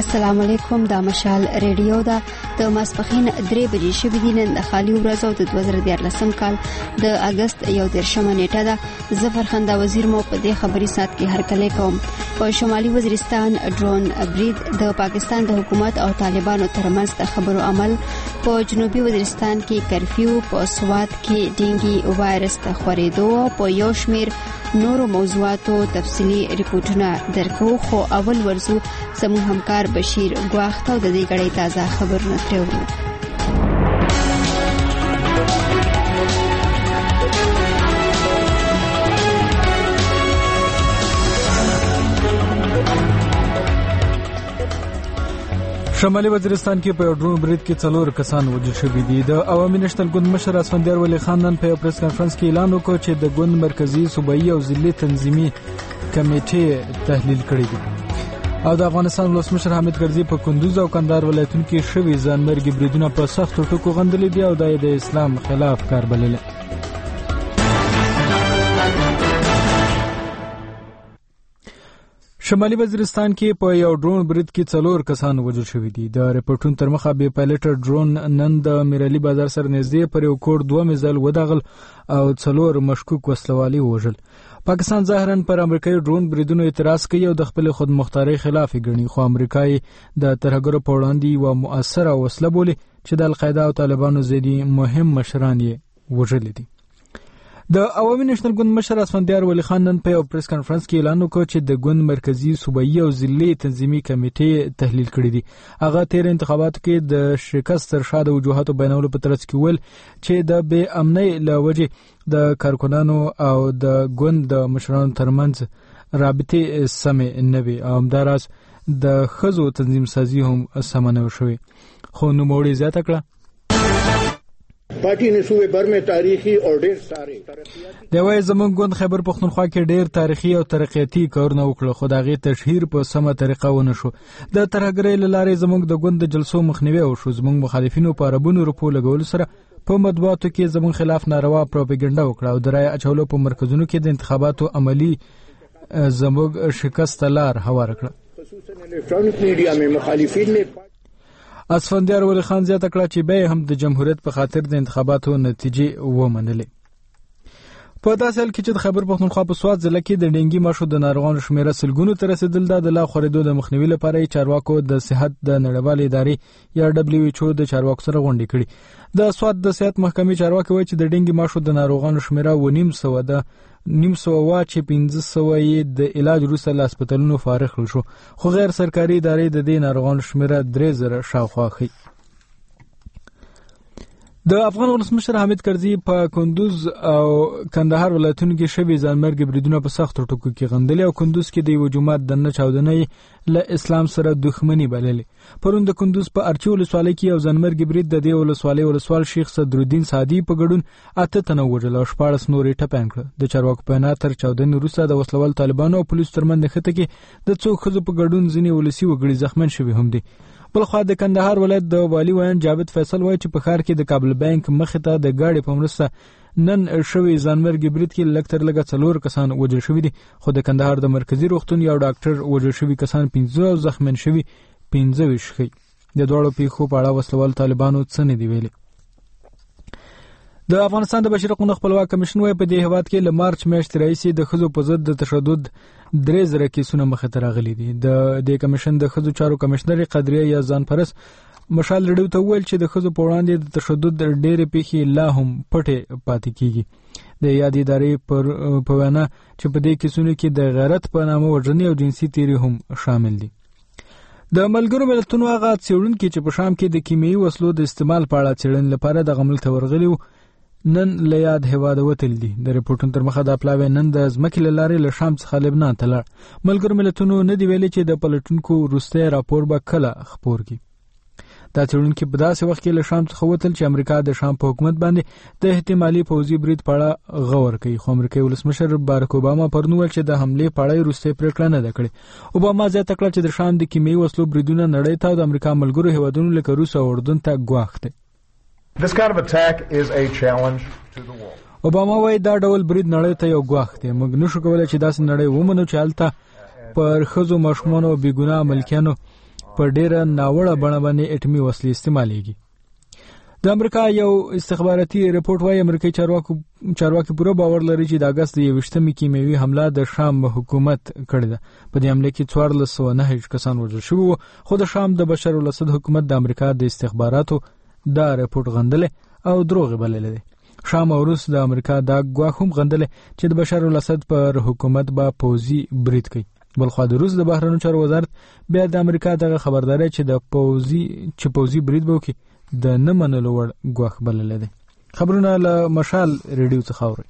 السلام علیکم. د مشال ریډیو د ماسپخین 3 بجې شوې دي. نن د خالي ورځ او د 2014 کال د اگست 1 نیټه ده. ظفر خندا وزیر مو په دې خبري سات کې هرکلی کوم. په شمالي وزیرستان ډرون برید د پاکستان د حکومت او طالبانو ترمنځ د خبرو عمل. په جنوبي وزیرستان کې کرفیو، په سوات کې ډینګي وایرس د خورېدو. په یو شمیر نورو موضوعاتو تفصیلی ریپورتونه درکو. خو اول ورزو زموږ همکار بشیر ګواخت او د دې غړي تازه خبرونه ترورو. شمالي وزیرستان کې په ډرون برید کې 4 کسان وژل شوي دي. د عوامي نشنل ګوند مشر اسفندیار ولی خان نن په پریس کانفرنس کې اعلان وکړ چې د ګوند مرکزی صوبایي او ضلعي تنظیمي کمیټې تحلیل کړې دي او د افغانستان ولسمشر حامد کرزي په کندوز او کندهار ولایتونو کې شوي ځانمرګي بریدونه په سختو ټکو غندلي دي او د اسلام خلاف کار بللي. شمالي وزیرستان کې په یو ډرون برید کې 4 کسان وژل شوي دي. د ریپورتونو تر مخه بې پایلټ ډرون نن د میرالي بازار سره نږدې پر یو کور 2 مزل ودغل او 4 مشکوک وسلوالي وژل. پاکستان ظاهرا پر امریکایي ډرون بریدونو اعتراض کوي او د خپل خودمختارۍ خلاف ګڼي، خو امریکای د ترهګرو په وړاندې یو مؤثره وسله بولي چې د القاعده او طالبانو ځینې مهم مشران یې وژلي دي. د عوامي نشنل ګوند مشر اسفندیار ولی خان نن په پریس کانفرنس کې اعلان وکړ چې د ګوند مرکزی صوبایي او ضلعي تنظیمي کمیټې تحلیل کړې دي. هغه تیر انتخاباتو کې د شکست تر شا د وجوهاتو بیانولو په ترڅ کې ویل چې د بې امنۍ له وجې د کارکنانو او د ګوند د مشرانو ترمنځ رابطې سمې نه وي او همداراز د ښځو تنظیم سازي هم سمه نه شوې. خو نوموړي زیاته کړه پارټي نے صوبے بھر میں تاریخی اور ډېر سارے د وای زمونږ ګوند خیبر پختونخوا کې ډېر تاریخي او ترقیاتي کارونه وکړل، خو د هغې تشهیر په سمه طریقه ونه شو. د ترهګرۍ له لارې زمونږ د ګوند د جلسو مخنیوی وشو. زمونږ مخالفینو په عربونو روپو لګولو سره په مطبوعاتو کې زمونږ خلاف ناروا پروپاګاندا وکړه او د رایې اچولو په مرکزونو کې د انتخاباتو عملی زموږ شکست لار هواره کړه. خصوصا الیکټرانیک میډیا میں مخالفین نے اسفندیار ولی خان زیاته کړه چې به هم د جمهوریت په خاطر د انتخاباتو نتیجې ومنلې. په داسې حال کې چې د خیبر پختونخوا په سوات ضلع کې د ډینګي ماشو د ناروغانو شمیره سلګونو ته رسیدل. د لا خورېدو د مخنیوي لپاره چارواکو د صحت د نړیوالې ادارې یا WHO د چارواکو سره غونډې کړې. د سوات د صحت محکمې چارواکي وایي چې د ډینګي ماشو د ناروغانو شمیره 900 ده، 900 وا چې 1500 یې د علاج وروسته له هسپتالونو فارغ شو، خو غیر سرکاري ادارې د دې ناروغانو شمیره 3000 شاوخوا ښیي. د افغان ولسمشر حامد کرزي په کندوز او کندهار ولایتونو کې شوي ځانمرګي بریدونه په سختو ټکو کې غندلي او کندوز کې د یو جماعت دنه چاودنې له اسلام سره دښمني بللي. پرون د کندوز په ارچي ولسوالۍ کې یو ځانمرګي برید د دې ولسوالۍ ولسوال شیخ صدرالدین سعدي په ګډون 8 تنه وژل او 14 نورې ټپیان کړل. د چارواکو په وینا تر چاودنې وروسته د وسلوال طالبانو او پولیسو ترمنځ نښته کې د څو ښځو په ګډون ځینې ولسي وګړي زخمن شوي هم دي. بلخوا د کندهار ولایت د والی ویان جاوید فیصل وایي چې په ښار کې د کابل بانک مخې ته د ګاډي په مرسته نن شوي ځانمرګي برید کې لږ تر لږه 4 کسان وژل شوي دي، خو د کندهار د مرکزي روغتون یو ډاکټر وژل شوي کسان 15 او زخمن شوي 15 ښیي. د دواړو پیښو په اړه وسلوال طالبانو څه نه دي ویلي. د افغانستان د بشري حقوقو خپلواک کمیشن وايي په دې هیواد کې له مارچ میاشتې راهیسې د ښځو په ضد د تشدد 3000 کیسونه مخې ته راغلي دي. د دې کمیشن د ښځو چارو کمشنر قدریه یزدان پرس مشال ریډیو ته وویل چې د ښځو په وړاندې د تشدد ډېرې پیښې لا هم پټې پاتې کیږي. د یادې ادارې په وینا چې په دې کیسونو کې د غیرت په نامه وژنې او جنسي تیری هم شامل دي. د ملګرو ملتونو هغه څېړونکي چې په شام کې د کیمیاوي وسلو د استعمال په اړه څېړنې لپاره د غمل ته ورغلي نن له یاد هیواده وتل دي. د ریپورټونو تر مخه د پلاوی نن د ځمکې له لارې له شام څخه لبنان ته لاړ. ملګرو ملتونو نه دی ویلي چې د پلټونکو وروستی راپور به کله خپور کړي. دا څېړونکي په داسې وخت کې له شام څخه وتل چې امریکا د شام په حکومت باندې د احتمالي پوځي برید په اړه غور کوي، خو امریکایي ولسمشر بارک اوباما پرون ویل چې د حملې په اړه وروستۍ پرېکړه نه ده کړې. اوباما زیاته کړه چې د شام د کیمیاوي وسلو بریدونه نړۍ ته او د امریکا ملګرو هیوادونو لکه روس او اردن ته ګواښ دی. This kind of attack is a challenge to the world. اوباما وايي دا ډول برید نړۍ ته یو ګواښ دی. موږ نشو کولای چې داسې نړۍ ومنو چې هلته پر ښځو، ماشومانو او بېګناه ملکیانو په ډیره ناوړه بڼه باندې اټومي وسلې استعمالېږي. د امریکا یو استخباراتي رپورټ وايي امریکایي چارواکي پوره باور لري چې د اگست 21 کیمیاوي حمله د شام حکومت کړې ده. په دې حمله کې 1409 کسان وژل شوي وو، خو د شام د بشار الاسد حکومت د امریکا د استخباراتو دا رپورټ غندل او دروغ بللی دی. شام او روس د امریکا دا ګواښ هم غندل چې د بشار الاسد پر حکومت به پوځي برید کوي. بلخوا د روس د بهرنیو چارو وزارت بیا د امریکا دغه خبرداري چې د پوځي برید به وکړي د نه منلو وړ ګواښ بللی دی. خبرونه له مشال ریډیو څخه اورئ.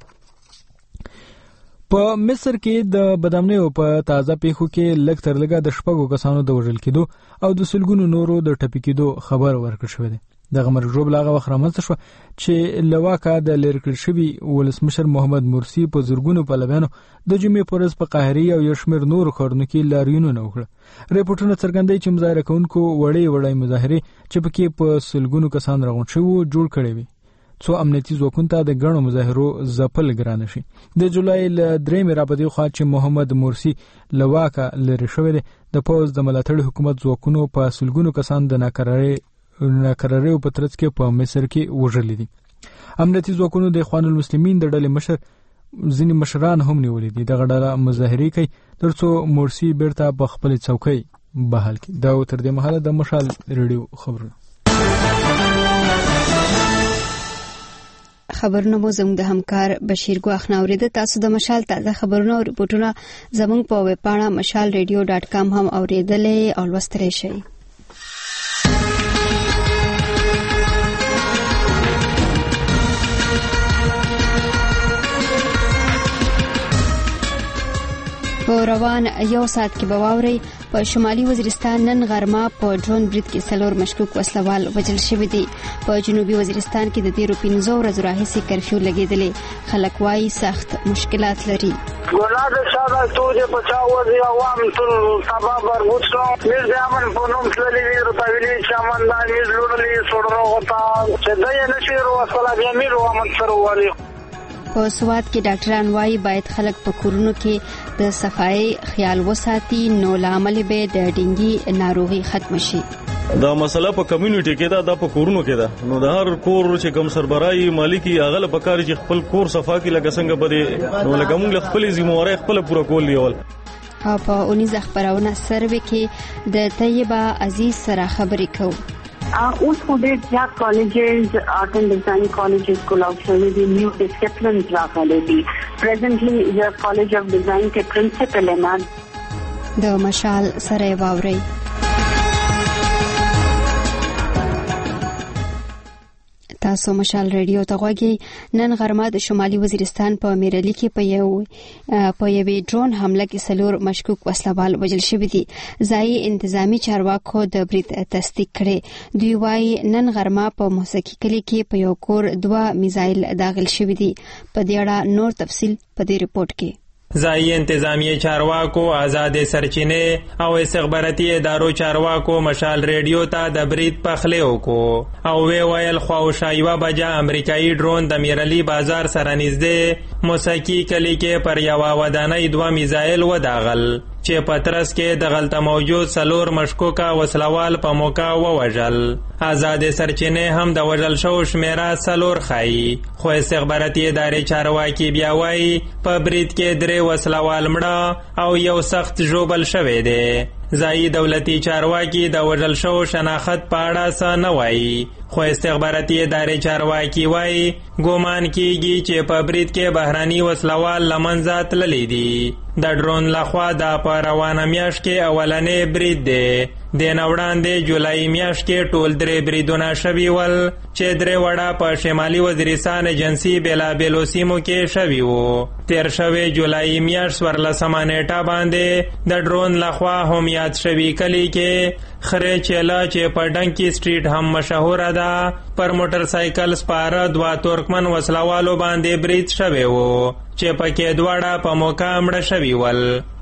په مصر کې د بدامنیو په تازه پیښو کې لږ تر لږه د 6 کسانو د وژل کېدو او د سلګونو نورو د ټپي کېدو خبر ورکړل شوی دی. دغه مرګ ژوبله هغه وخت رامنځته شوه چې له واکه د لرې کړل شوي ولسمشر محمد مرسي په زرګونو پلویانو د جمعې په ورځ په قاهرې او یو شمېر نورو ښارونو کې لاریونونه وکړه. ریپورټونه څرګندوي چې مظاهره کوونکو وړې مظاهرې چې پکې په سلګونو کسان راغونډ شوي وو جوړ کړې وي څو امنیتي ځواکونو ته د ګڼو مظاهرو ځپل ګرانه شي. د جولای له 3 را په دې خوا چې محمد مرسي له واکه لرې شوی دی، د پوځ د ملاتړي حکومت ځواکونو په سلګونو کسان د ناکراریو په ترڅ کې په مصر کې وژلي دي. امنیتي ځواکونو د اخوان المسلمین د ډلې مشر ځینې مشران هم نیولي دي. دغه ډله مظاهرې کوي ترڅو مرسي بیرته په خپل څوکۍ بحال کړي. دا تر دې مهاله د مشال ریډیو خبرونه مو زموږ د همکار بشیر ګواخ ناوریده. تاسو د مشال تازه خبرونه او ریپورتونه زموږ په ویب پاڼه mashalradio.com هم اوریدلې او لوستلی شئ. په روان یو ساعت کې به واورئ په شمالي وزیرستان نن غرمه په ډرون برید کې 4 مشکوک وسلوال وژل شوي دي. په جنوبي وزیرستان کې د تیرو 15 ورځو راهیسې کرفیو لګېدلې. خلک وایي سخت مشکلات لري. گناه شاده توجه بچاو دی عوام ټول تبا بربود شو. میر د امن په نوم تللی وی رتاویلی چمندان میر لوړلی سوړنو غوتا چې دای نشي وسله بیا میر امن سره والی. په سواد کې ډاکټران وایي باید خلک په کورونو کې د صفایي خیال وساتي نو لامل به د ډینګي ناروغي ختم شي. دا مسله په کمیونټي کې دا په کورونو کې ده. نو د هر کور چې کم سربراهي مالکی اغله پکاري چې خپل کور صفا کې لګ څنګه بده نو لګ موږ خپل ذمہواری خپل پوره کول دیول. په اونیز خبرونه سروي کې د طیبه عزیز سره خبرې کوو. اوس خو ډېر زیات کالجز آرټ اینڈ ډیزاین کالجز کولاو شوي دي، نیو ډسپلینز راغلي دي. پریزنټلی د کالج اف ډیزاین کې پرنسپل نه د مشال سره واوري. تاسو مشال ریډیو ته غوږی. نن غرمه د شمالي وزیرستان په میرلی کې په یوې ډرون حمله کې 4 مشکوک وسلوال وژل شوي دي. ځایي انتظامی چارواکو د برید تصدیق کړي. دوی وایي نن غرمه په موسیقي کلي کې په یو کور 2 میزایل داخل شوي دي. په دې اړه نور تفصیل په دې رپورت کې. ځایي انتظامی چارواکو، آزاد سرچینې او استخباراتي ادارو چارواکو مشال ریډیو ته د برید پخلی وکړو او ویل خواوشا 1 بجه امریکایي ډرون د میرلی بازار سره نږدې موسیقي کلي کې پر یوه ودانۍ 2 میزایل وداغل چې په ترڅ کې د غلطه موجود 4 مشکوکه وسلوال په موقع ووژل. آزاد سرچینې هم د وژل شوو شمیره 4 ښایي، خو استخباراتي ادارې چارواکي بیا وایي په برید کې 3 وسلوال مړه او یو سخت ژوبل شوی دی. ځایي دولتي چارواکي د وژل شوو شناخت په اړه څه نه وایي، خو استخباراتي ادارې چارواکي وایي ګومان کیږي چې په برید کې بهراني وسلوال له منځه تللی دي. د ډرون لخوا د په روانه میاشت کې اولنې برید دی. د نه وړاندې جولای میاشت کې ټول 3 بریدونه شوي ول چې 3 وړه په شمالي وزیرستان ایجنسي بېلابېلو سیمو کې شوي وو. تیر شوی جولای میاشت 14 نیټه باندې د ډرون لخوا هم یاد شوي کلی کې خره چیلا چې په ډنکی سټریټ هم مشهوره ده پر موټر سایکل سپاره 2 ترکمن وسلوالو باندې برید شوی وو چې پکې 2 په موقع مړه شوي ول.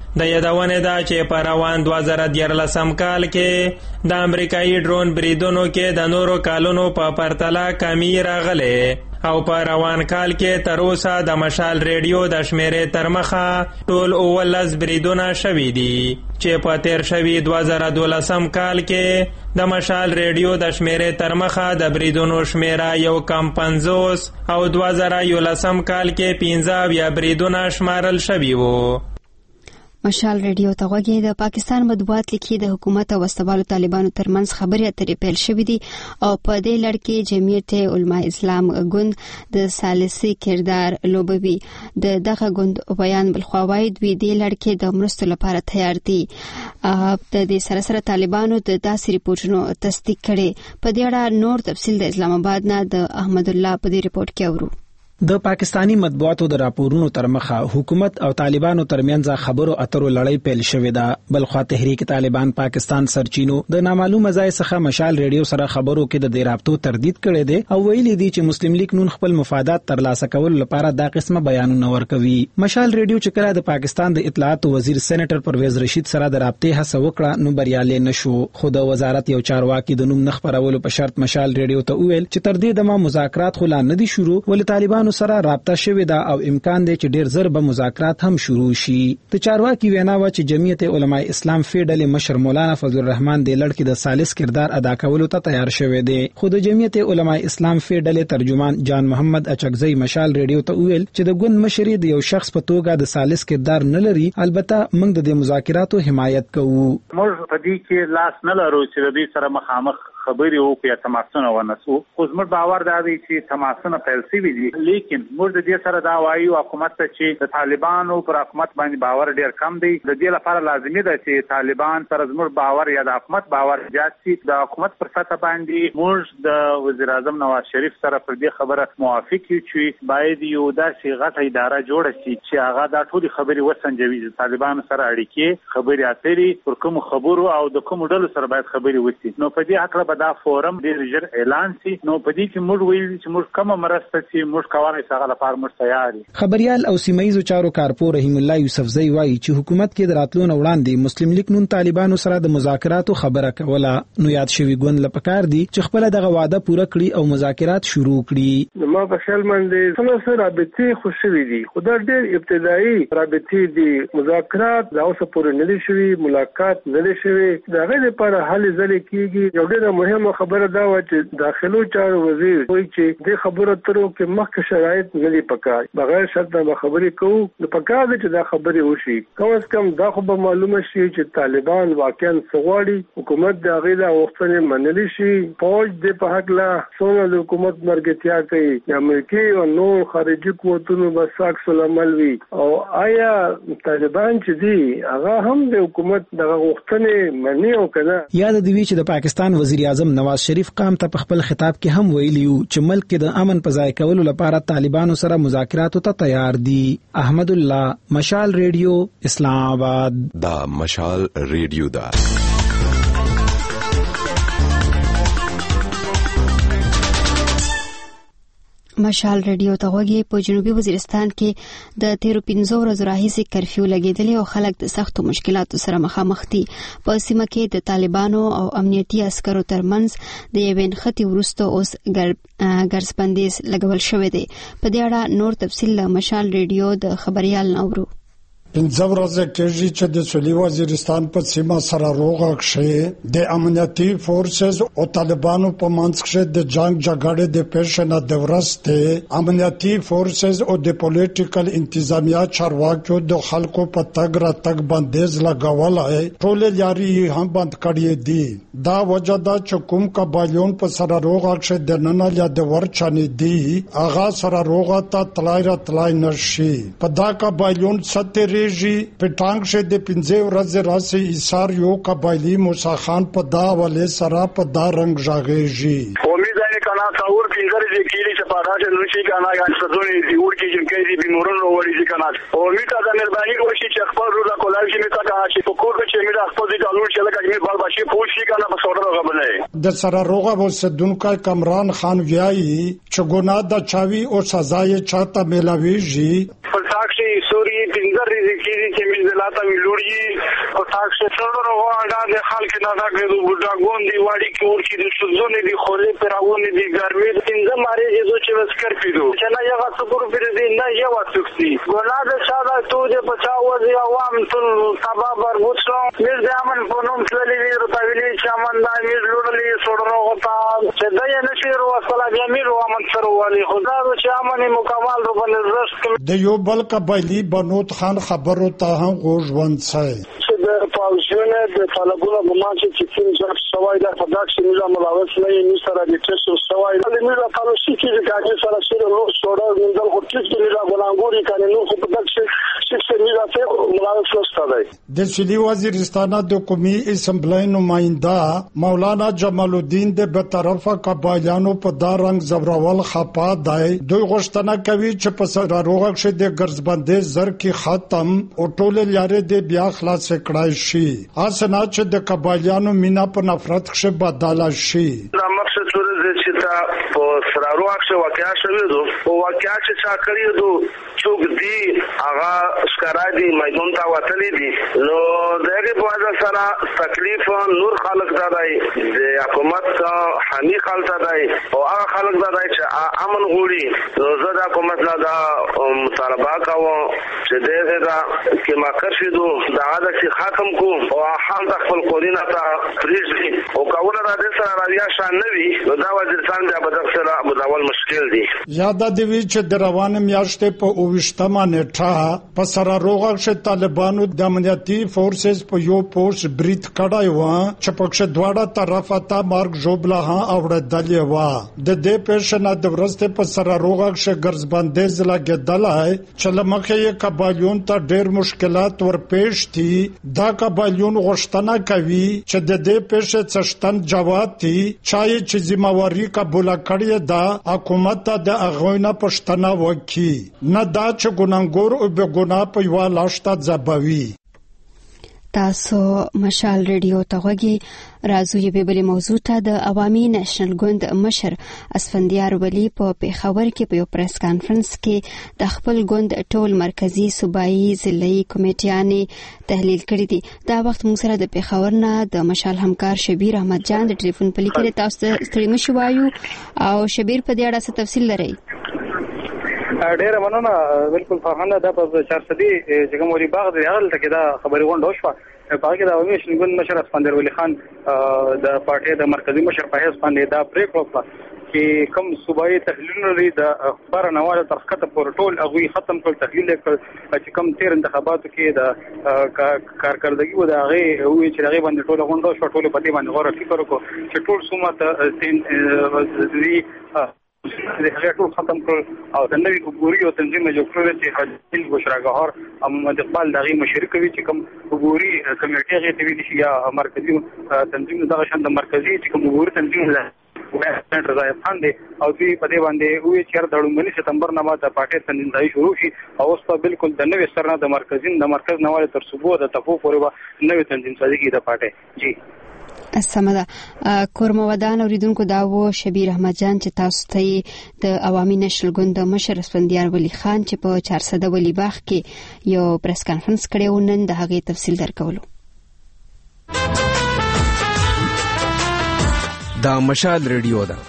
د یادونه ده چې په روان 2014 کال کې د امریکایي ډرون بریدونو کې د نورو کالونو په پرتله کمی راغله او په روان کال کې تر اوسه د مشال ریډیو د شمیرې تر مخه ټول 19 بریدونه شوي دي چې په تیر شوي 2012 کال کې د مشال ریډیو د شمیرې تر مخه د بریدونو شمیره یو کم 50 او 2011 کال کې 15 بریدونه شمارل شوي وو. مشال ریډیو ته غوږی د پاکستان مطبوعات لیکي د حکومت او وسوالو طالبانو ترمنځ خبرې اترې پیل شوې دي او په دې لړ کې جمعیت علماء اسلام ګوند د ثالثي کردار لوبوي. د دغه ګوند بیان بلخوا وايي دوی دې لړ کې د مرستو لپاره تیار دي. د دې سره سره طالبانو د داسې ریپورتونو تصدیق کړي. په دې اړه نور تفصیل د اسلام آباد نه د احمد الله په دې ریپورت کې اورو. د پاکستانی مطبوعاتو د راپورونو تر مخه حکومت او طالبانو ترمنځ خبرو اترو لړۍ پیل شوې ده. بلخوا تحریک طالبان پاکستان سرچینو د نامعلومه ځای څخه مشال ریډیو سره خبرو کې د رابطو تردید کړي دي او ویلي دي چې مسلم لیگ نون خپل مفادات ترلاسه کولو لپاره دا قسمه بیانونه ورکوي. مشال ریډیو چې کله د پاکستان د اطلاعات وزیر سېنیټر پرویز رشید سره د رابطې هڅه وکړه نو بریالي نشو. خو د وزارت یو چارواکي د نوم نخبرولو په شرط مشال ریډیو ته وویل چې تر دې دمه مذاکرات خو لا نه دي شروع ولې طالبانو سره رابطه دا او امکان دی چې ډیر زر به مذاکرات هم شروع شي. د چارواکي وینا و چې جمعیت علماء اسلام فیډل مشر مولانا فضل الرحمن د لړ کې د ثالث کردار ادا کولو ته تیار شوی دی. خو د جمعیت علماء اسلام فیډل ترجمان جان محمد اچکزئی مشال ریډیو ته ویل چې د ګوند مشر د یو شخص په توګه د ثالث کردار نه لري. البته موږ د مذاکراتو حمایت کوو. موږ په دې کې لاس نه لرو چې د دې سره مخامخ خبرې وکړو یا تماسونه ونسو. خو زموږ باور دا دی چې تماسونه پیل شوي دي لیکن موږ د دې سره دا وایو حکومت ته چې د طالبانو پر حکومت باندې باور ډیر کم دی. د دې لپاره لازمي ده چې طالبان سره زموږ باور یا د حکومت باور زیات شي. د حکومت پر سطح باندې موږ د وزیر اعظم نواز شریف سره پر دې خبره موافق یو چې باید یو داسې غټه اداره جوړه شي چې هغه دا ټول خبرې وسنجوي. د طالبانو سره اړیکې خبرې اترې پر کوم خبرو او د کوم ډلو سره باید خبرې وشي. نو په دې حق دا فورم ډیر ژر اعلان شي. نو په دې کې موږ ویل چې موږ کومه مرسته چې موږ کولی شو هغه لپاره موږ تیار یو. خبريال او سیمایي چارو کارپور رحیم الله یوسفزئی وایي چې حکومت کې د راتلو نه وړاندې مسلم لیگ نون طالبانو سره د مذاکراتو خبره کوله. نو یاد شوی ګوند لپاره دي چې خپل دغه وعده پوره کړي او مذاکرات شروع کړي. ما په خیال باندې څلور رابطې خوشوي دي. خو دا ډېر ابتدایي رابطې دي. مذاکرات دا اوسه پورې نه دي شوي. ملاقات نه دي شوي. دا غیر لپاره حل ځلې کیږي. یو ډېر مهمه خبره دا و چې داخلو چارو وزیر وایي چې د خبرو اترو کې مخکې شرایط نه دي پکار. بغیر شرط نه خبرې کوو. نو پکار دي چې دا خبرې وشي. کم از کم دا خو به معلومه شي چې طالبان واقعا څه غواړي. حکومت د هغې دا غوښتنې منلی شي. فوج د په هکله څومره د حکومت مرګتیا کوي. د امریکې او نور خارجي قوتونو به عکس العمل وي. او آیا طالبان چې دي هغه هم د حکومت دغه غوښتنې مني او که نه. یاد دی چې د پاکستان وزیر اعظم نواز شریف قام ته په خپل خطاب کې هم ویلیو چې ملک کې د امن په ځای کولو لپاره طالبانو سره مذاکراتو ته تیار دي. احمد الله، مشال ریډیو، اسلام آباد. دا مشال ریډیو دا مشال ریډیو ته غوږی. په جنوبي وزیرستان کې د 13 ورځو راهیسې کرفیو لګیدلی او خلک د سختو مشکلاتو سره مخامخ دي. په سیمه کې د طالبانو او امنیتي عسکرو ترمنځ د یوې نښتې وروسته اوس ګرځبندیز لګول شوی دی. په دې اړه نور تفصیل له مشال ریډیو د خبريال نه اورو. پنځه ورځې کېږي چې د سویلي وزیرستان په سیمه سره روغه کښې د امنیتي فورسز او طالبانو په منځ کښې د جنگ جګړې د پیښې نه د وروسته امنیتي فورسز او د پولیټیکل انتظامیه چارواکو د خلکو په تګ راتګ بندیز لګولی. ټولې لارې هم بند کړې دي. دا وجه ده چې کوم قبایلون په سره روغه کښې دننه یا د ورچانې دي هغه سره روغه ته تلای راتلای نشي. په دا قبایلون سترې په ټانګ شه د 15 ورځې راسي ایثار یو قبایلی موسی خان په دا ولې سره په دا رنگ ژاغېږي. امید ده کنا تاور پینځر دې کیلی چې پاراشه نوشي کنا یا څه دی ور کې چې کې دې مورن وروړي چې کنا امید ده مهرباني وشي چې خپل روزه کولای شي متا کا چې په کور کې چې مې خپل دې ډالور چې لکه مې بل بشي پوښي کنا په سوره غبلې د سره روغه وسدونکو کمران خان ویایي چې ګناه د چاوي او سزا یې چاته ملاويږي. په ساکشي سوري پینځر دې کیلی چې مې लाता विलुड़ी और ताक से चढ़ो वाड़ा दे खाल के दादा के दो बुढ़ा गोंदी वाड़ी की ओर की सुजो ने दी खोले पेरावो ने दी गर्मी इंजा मारे ये दो चेवस कर पिदो चला ये बात सुपुर फिर दी ना ये बात सुक्सी गोला दे सादा तो जे बचाओ दे आवाम तुल तबा बरबुचो मिल जामन पोनुम चली वी रुताविली चामंदा मिल लुडली सोडरो होता चदय नशीर वसला जमीर वमन सरवाली खुदा रो चामन मुकम्मल रो बनरस्ट د یو بل قبایلی بنود خان خبرو ته هم غوږ ونڅای د پاوزونه د طالبونو ګمان چې تیم ځاب سوای د فداکس نظام ملاوس نه یې سره د تاسو سوای د میرا پالیسي کې د کاږي سره سره نو سوډا منځل خو ټیټ کې نه غوړانګوري کنه نو خو فداکس چې میرا ته ملاوس وستای د سلی وزیرستان د قومي اسمبلی نماینده مولانا جمال الدین د بطرفه قبایلانو په دارنګ زبرول خپا دی دوی غوښتنه کوي چې په سره روغ شه د ګرځبندې زر کې ختم او ټول لارې د بیا خلاص کړای شي اسنه چې د قبایلانو مینا په نفرت شه بدل شي دا مقصد څه چې تا په سره روغ شه واقعیا شوی دو او واقعیا چې چا کړی دو چوک دی هغه ښکارا دی میدان ته وتلی دی نو دغه په وجه سره تکلیف نور خلق دادای د حکومت حامی خلک دادای او هغه خلق دادای چې امن غوړي نو زه د حکومت نه دا مطالبه کوم چې دغه دا کې ما کړشدو دا عادت چې ختم کو او حال د خپل قولینا ته فریزي او کاوله د سره راویا شان نوي نو دا وزیرستان د بدخشان مداول مشکل دي یاد دی چې د روان میاشتې په 28مه نیټه په سره روغ شه طالبانو د امنیتي فورسز په یو پوسټ بریټ کړای و چې پکښه دواړه طرفه ته مارک جوبلا ها اوردلې و د دې پېښنه د ورسته په سره روغ شه ګرځبندې ځلا کېدلای چې لمخې قبایلون ته ډېر مشکلات ورپېښ دي دا قبایلون غوښتنه کوي چې د دې پېښې څشتن جواب دي چې ذمہواری قبول کړی دا حکومت د اغوینه پښتنه وکي نه دا چې ګناګور او به ګنا په یو لاشته ځبوي تاسو مشال ریډیو ته غوږی راځو یې بل موضوع ته د عوامي نېشنل ګوند مشر اسفندیار ولی په پیښور کې په یو پریس کانفرنس کې د خپل ګوند ټول مرکزی صوبایي ضلعي کمیټیانې تحلیل کړې دي دا وخت موږ سره د پیښور نه د مشال همکار شبیر احمد جان د ټلیفون په لیکلې تاسو ستړي مشو وایو او شبیر په دې اړه څه تفصیل لري ډېر مننه بالکل فرهنګ دا په 400 جګموري باغ دی هغه ته دا خبري غونډه وشوه په هغه د عوامي نېشنل ګوند مشر اسفندیار ولی خان د پارټي د مرکزی مشر په حیث باندې دا پریکړه وکړه چې کوم صوبایي تحلیلونه لري د اخبار نواله ترخته پر ټول اغوي ختم کول تحلیل کړ چې کوم تیر انتخاباتو کې د کارکردګي و د هغه وی چې هغه باندې ټول غونډه شو ټول په دې باندې غوړه فکر وکړو چې ټول سومه د هغه ټول ختم کړ او د نوې وګوري او تنظیم جوړ کړل چې حاجی بشراګهار محمد اقبال دغه مشرک وی چې کوم وګوري کمیټه غي ته ویل شي یا مرکزی تنظیم دغه شند مرکزی چې کوم وګوري تنظیم له سنټر ځای باندې او دوی په دې باندې وی چې د 18 سپتمبر نه بعد د پارټي تنظیم شروع شي او اوس په بالکل د نوې سرنه د مرکز نواله تر صوبو د تفو پورې نوې تنظیم سازي د پارټي جی سمده کورمودان اوریدونکو دا و شبیر احمد جان چې تاسو ته د عوامي نېشنل ګوند مشر اسفندیار ولی خان چې په 400 ولی باغ کې یو پریس کانفرنس کړی و نن د هغې تفصیل درکولو دا مشال ریډیو ده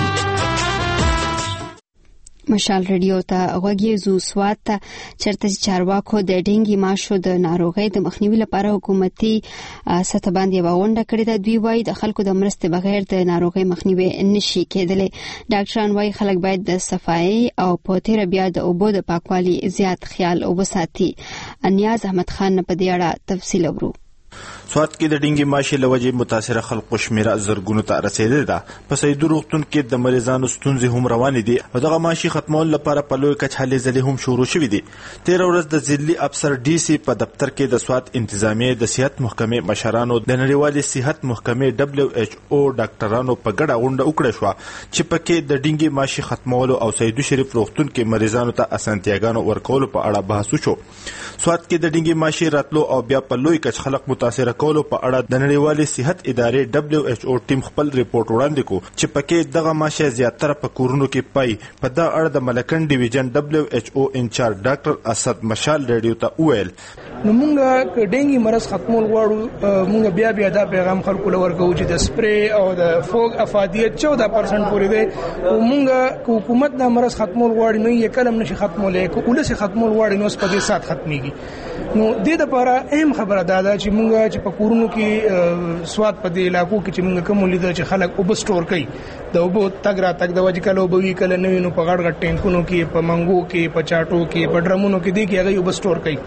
مشال ریډیو ته غوږی زو سوات ته چرته چارواکو د ډینګي ماشو د ناروغۍ د مخنیوي لپاره حکومتي سطح باندې غونډه کړې ده دوی وايي د خلکو د مرستې بغیر د ناروغۍ مخنیوي نشي کېدلی ډاکټران وايي خلک باید د صفایي او په تیر بیا د اوبو د پاکوالي زیات خیال وساتي انیاز احمد خان په دې اړه تفصیل ورو سوات کې د ډینګي ماشي لوجې متاثره خلکو شمیره زرګونو ته رسیدلې ده په سیدو روغتون کې د مریضانو ستونزې هم روانې دي او دغه ماشي ختمول لپاره په لوی کچ هلې ځلې هم شروع شوې دي 13 ورځ د ضلعي افسر ډي سي په دفتر کې د سوات انتظامیه د صحت محکمې مشرانو د نړیوالې صحت محکمې WHO ډاکټرانو په ګډه غونډه وکړه شو چې پکې د ډینګي ماشي ختمول او سیدو شریف روغتون کې مریضانو ته اسانتیاګانو ورکول په اړه بحث وشو سوات کې د ډینګي ماشي راتلو او بیا په لوی کچ خلک متاثر کولو په اړه د نړیوالې صحت ادارې WHO ټیم خپل ریپورت وړاندې کو چې پکې دغه ماشه زیاتره په کورونو کې پای په دا اړه د ملکن ډیویژن WHO انچارج ډاکټر اسد مشال ریډیو ته وویل نو موږ ډینګي مرض ختمول غواړو موږ بیا دا پیغام خلکو لور کوو چې د سپری او د فوګ افادیت 14% پورې ده او موږ حکومت دا مرض ختمول غواړي نو یې کلم نشي ختمولای کو ولسی ختمول غواړي نو په دې سات ختميږي نو د دې لپاره اهم خبره دا ده چې موږ چې په کورونو کې سواد په دې علاقو کې چې موږ کوم لیدل چې خلک وب سٹور کوي د وب تګ را تګ د وځ کلو بوي کله نوې نو په غړ غړ ټینکونو کې په منګو کې په چاټو کې په ډرمونو کې دي کې هغه وب سٹور کوي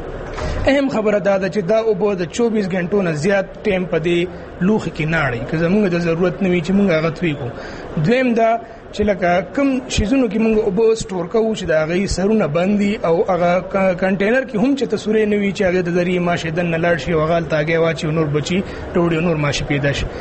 اهم خبره دا ده چې دا اوبه د 24 غنټو نه زیات ټایم په دې لوخ کې نه اړي که زموږ د ضرورت نه وي چې موږ هغه توی کو دویم دا چې لکه کم شیزونو کې موږ اوبه سٹور کوو چې دا غي سرونه بندي او هغه کنټینر کې هم چې تصویر نه وي چې هغه د ذریعہ ماشه دن لاړ شي وغال تاګه واچي نور بچي ټوډي نور ماشه پیدا شي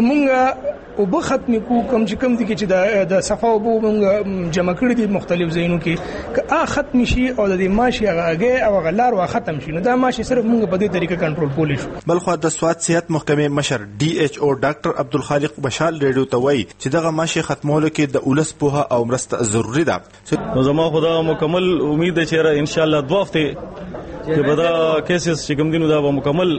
کومه او به ختم کو کم چې کم دي چې د صفه او موږ جمع کړی دي مختلف ځایونو کې که ختم شي او د ماشي هغه او غلار وا ختم شي نو دا ماشي صرف موږ په دې طریقه کنټرول کولی شو. بلخو د سواد صحت محکمې مشر WHO ډاکټر عبدالخالق مشال ریډیو ته وایي چې دغه ماشي ختمولو کې د اولس پوهه او مرسته ضروری ده. نو زما خدا مکمل امید ده چې ان شاء الله 2 هفته چې بدا کیسز چې کوم دینو دا به مکمل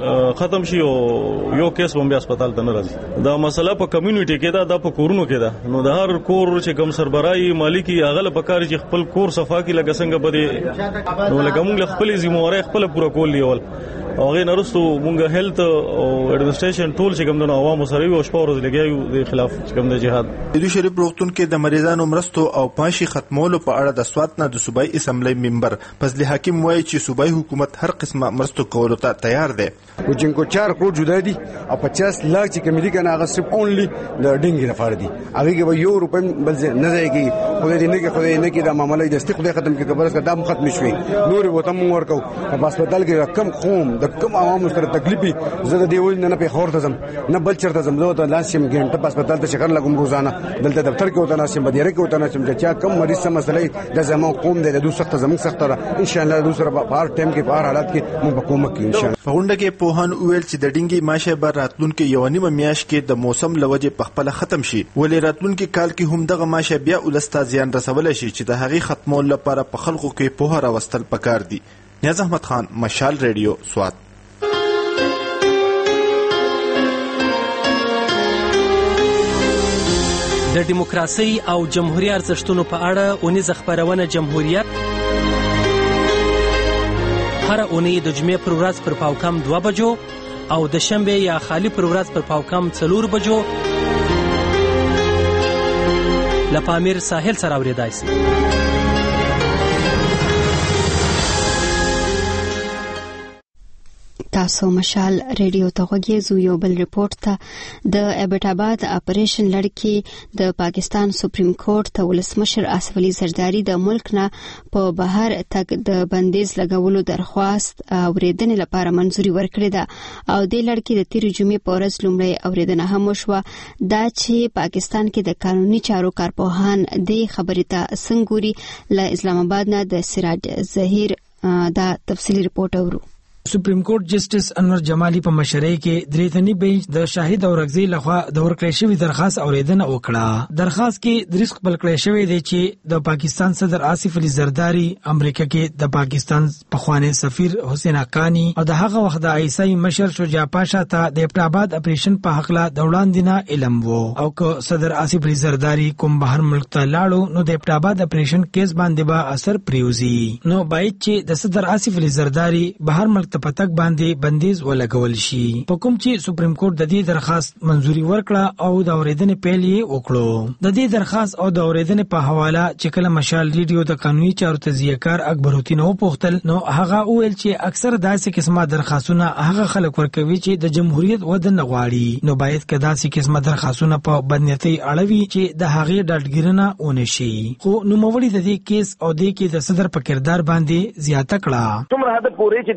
ختم شي او یو کیس هم بیا هسپتال ته نه راځي. دا مسله په کمیونټي کې دا په کورونو کې ده نو د هر کور چې کوم سربراهي مالکی هغه په کار چې خپل کور صفا کی لګ څنګه بده نو لګ موږ خپل ذمہواری خپل پوره کول دیول او غي نرستو مونږ هیلث او اډمنسټریشن ټول چې کوم د عوامو سره وي او شپه ورځ لګیایو د خلاف چې کوم د جهاد د شریف روغتون کې د مریضانو مرستو او پاشي ختمولو په اړه د سواد نه د صوبایي اسمبلی ممبر فضل حکیم وایي چې صوبایي حکومت هر قسمه مرستو کولو ته تیار دی. او جنکو 4 کروڑ جدا دي او 50 लाख چې کمی دي کنه هغه صرف اونلی د ډینګي لپاره دي هغه کې به یو روپم بل نه ځایږي خو دې نه کې خو دې نه کې د معاملې د استخدام ختم کې خبره کړه دام ختم شوي نور وته مو ورکو په هسپتال کې رقم خوم د کم عوامو سره تکلیفي زړه دی ول نه په خور ته زم نه بل چرته زم زه ته لاسم ګنټه په هسپتال ته شکر لګم روزانه دلته دفتر کې وته ناسم بدیره کې وته ناسم چې کم مریض سم مسلې د زمو قوم د دوه سخت زمو سخت ان شاء الله دوسر په هر ټیم کې په هر حالت کې مو حکومت کې ان شاء الله. په غونډه کې پوهان ویل چې د ډینګي ماشه بر راتلونکو یو نیمه میاشت کې د موسم لوجه په خپل ختم شي ولې راتلونکو کال کې هم دغه ماشه بیا ولستا زیان رسول شي چې د هغې ختمول لپاره په خلکو کې پوهه راوستل پکار دي. نیاز احمد خان مشال ریډیو سوات. د دیموکراسي او جمهوریت ارزښتونو په اړه اونیزه خبرونه جمهوریت هر اونۍ د جمعې پر ورځ پر پاوکم 2 بجو او د شنبه یا خالی پر ورځ پر پاوکم 4 بجو لپامیر ساحل سره اوریدای شي. تاسو مشال ریډیو ته غوږی یو بل ریپورت ته د ابټاباد اپریشن لړکی د پاکستان سپریم کورټ ته ولسمشر آصف علي زرداری د ملک نه په بهر تک د بندیز لګولو درخواست اوریدنې لپاره منځوري ورکړې ده او د لړکی د 13 جمعې په ورځ لومړی اوریدنه هم وشوه دا چې پاکستان کې د قانوني چارو کارپوهان د خبرې ته څنګه له اسلام آباد نه د سراج ظهیر دا تفصیلی ریپورت اورو. سپریم کورټ جسټس انور جمالی په مشرۍ کې دریتنی بنچ د شاهد او رغزي لخوا د ورکړې شوی درخواست اوریدنه وکړه. درخواست کې دریس خپل کړی شوی دی چې د پاکستان صدر آصف علي زرداری امریکا کې د پاکستان پخوانی سفیر حسین حقانی او د هغه وخت د ایسای مشر شجاع پاشا ته د ابټاباد اپریشن په حق لا د وړاندې علم وو او که صدر آصف علي زرداری کوم بهر ملک ته لاړو نو د ابټاباد اپریشن کیس باندې به اثر پریوزي نو باید چې د صدر آصف علي زرداری بهر ملک ته پتک باندې بندیز ولګول شي. په کوم چې سپریم کورټ د دې درخواست منځوري ورکړه او د اوریدنې پیل یې وکړو. د دې درخواست او د اوریدنې په حواله چې کله مشال ریډیو د قانوني چارو تزیهکار اکبر الدین او پوښتل نو هغه ویل چې اکثر داسې قسمه درخواستونه هغه خلک ورکوي چې د جمهوریت ودن غواړي نو باید کدا داسې قسمه درخواستونه په بدنیتي اړوي چې د هغې ډاډګیرنه ونه شي. خو نوموړي د دې کیس او د کې د صدر په کردار باندې زیاته کړه. څومره حد پورې چې د آصف علي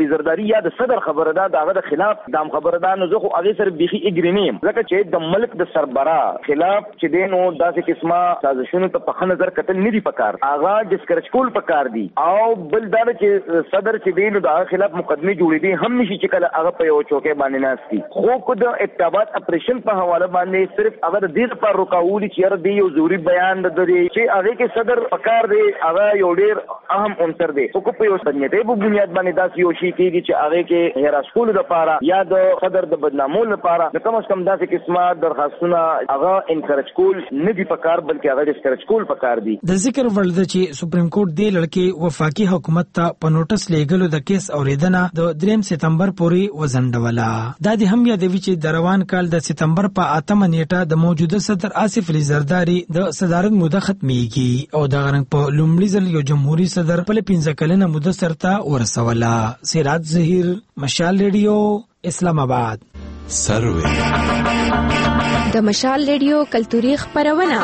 علی زرداری یا د صدر خبره ده دغه د خلاف د خبره ده نو زه خو هغه سره بيخي اګرینیم ځکه چې د ملک د سربرا خلاف چې دینو داسې قسمه سازشونو ته په نظر کتل نه دی پکار هغه ډسکرچ کول پکار دی او بل دا چې صدر چې دینو د خلاف مقدمه جوړې دي هم نشي چې کله هغه په یو چوکې باندې ناشتي خو کو د اتباعات اپریشن په حواله باندې صرف هغه د دې لپاره رکاولي چې یاره دی یو ضروري بیان د دې چې هغه کې صدر پکار دی هغه یو ډیر اهم عنصر دی خو په یو سنتي په بنیاد باندې داسې یو شی کېږي چې هغه کې هراسکول لپاره یا د صدر د بدنامولو لپاره د کم از کم داسې قسمه درخواستونه هغه انکریج کول نه دی پکار بلکې هغه ډسکریج کول پکار دی د ذکر ول چې سپریم کورټ دی لړکې وفاقي حکومت ته په نوټس لېګلو د کیس اوریدنه د 3 سپتمبر پورې وزندوله دا د هم یادوي چې د روان کال د سپتمبر په 8 نیټه د موجوده صدر آصف علي زرداری د صدارت موده ختميږي او د غرنګ په لومړي ځل یو جمهوریت صدر په 15 کلنه موده سرته ورسوله. سراج ظهیر، مشال ریډیو، اسلام آباد. سروي د مشال ریډیو کلتوري خبرونه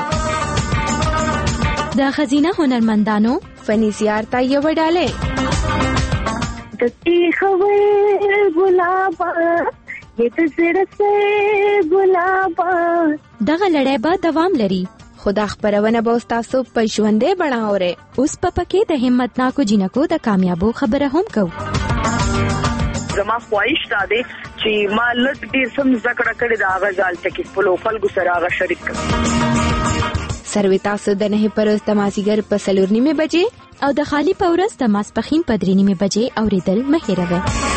د خزینه هنرمندانو فني زیارت یو ډاله د تیخوي ګلابا د زړه ګلابا دغه لړۍ به دوام لري خدا خبرونه به تاسو په ژوندې بڼاوره اوس په پکې د همتناکو جنکو د کامیابو خبره هم کو زما خواهش ده چې ما لږ ډیر سم ذکر کړی دا غزال چې په لوکل ګسراغه شریک کړ سروي تاسو د نه پر استماسیګر په 4:30 بجې او د خالی پورس د ماسپخین په 3:30 بجې اوریدل مهیروي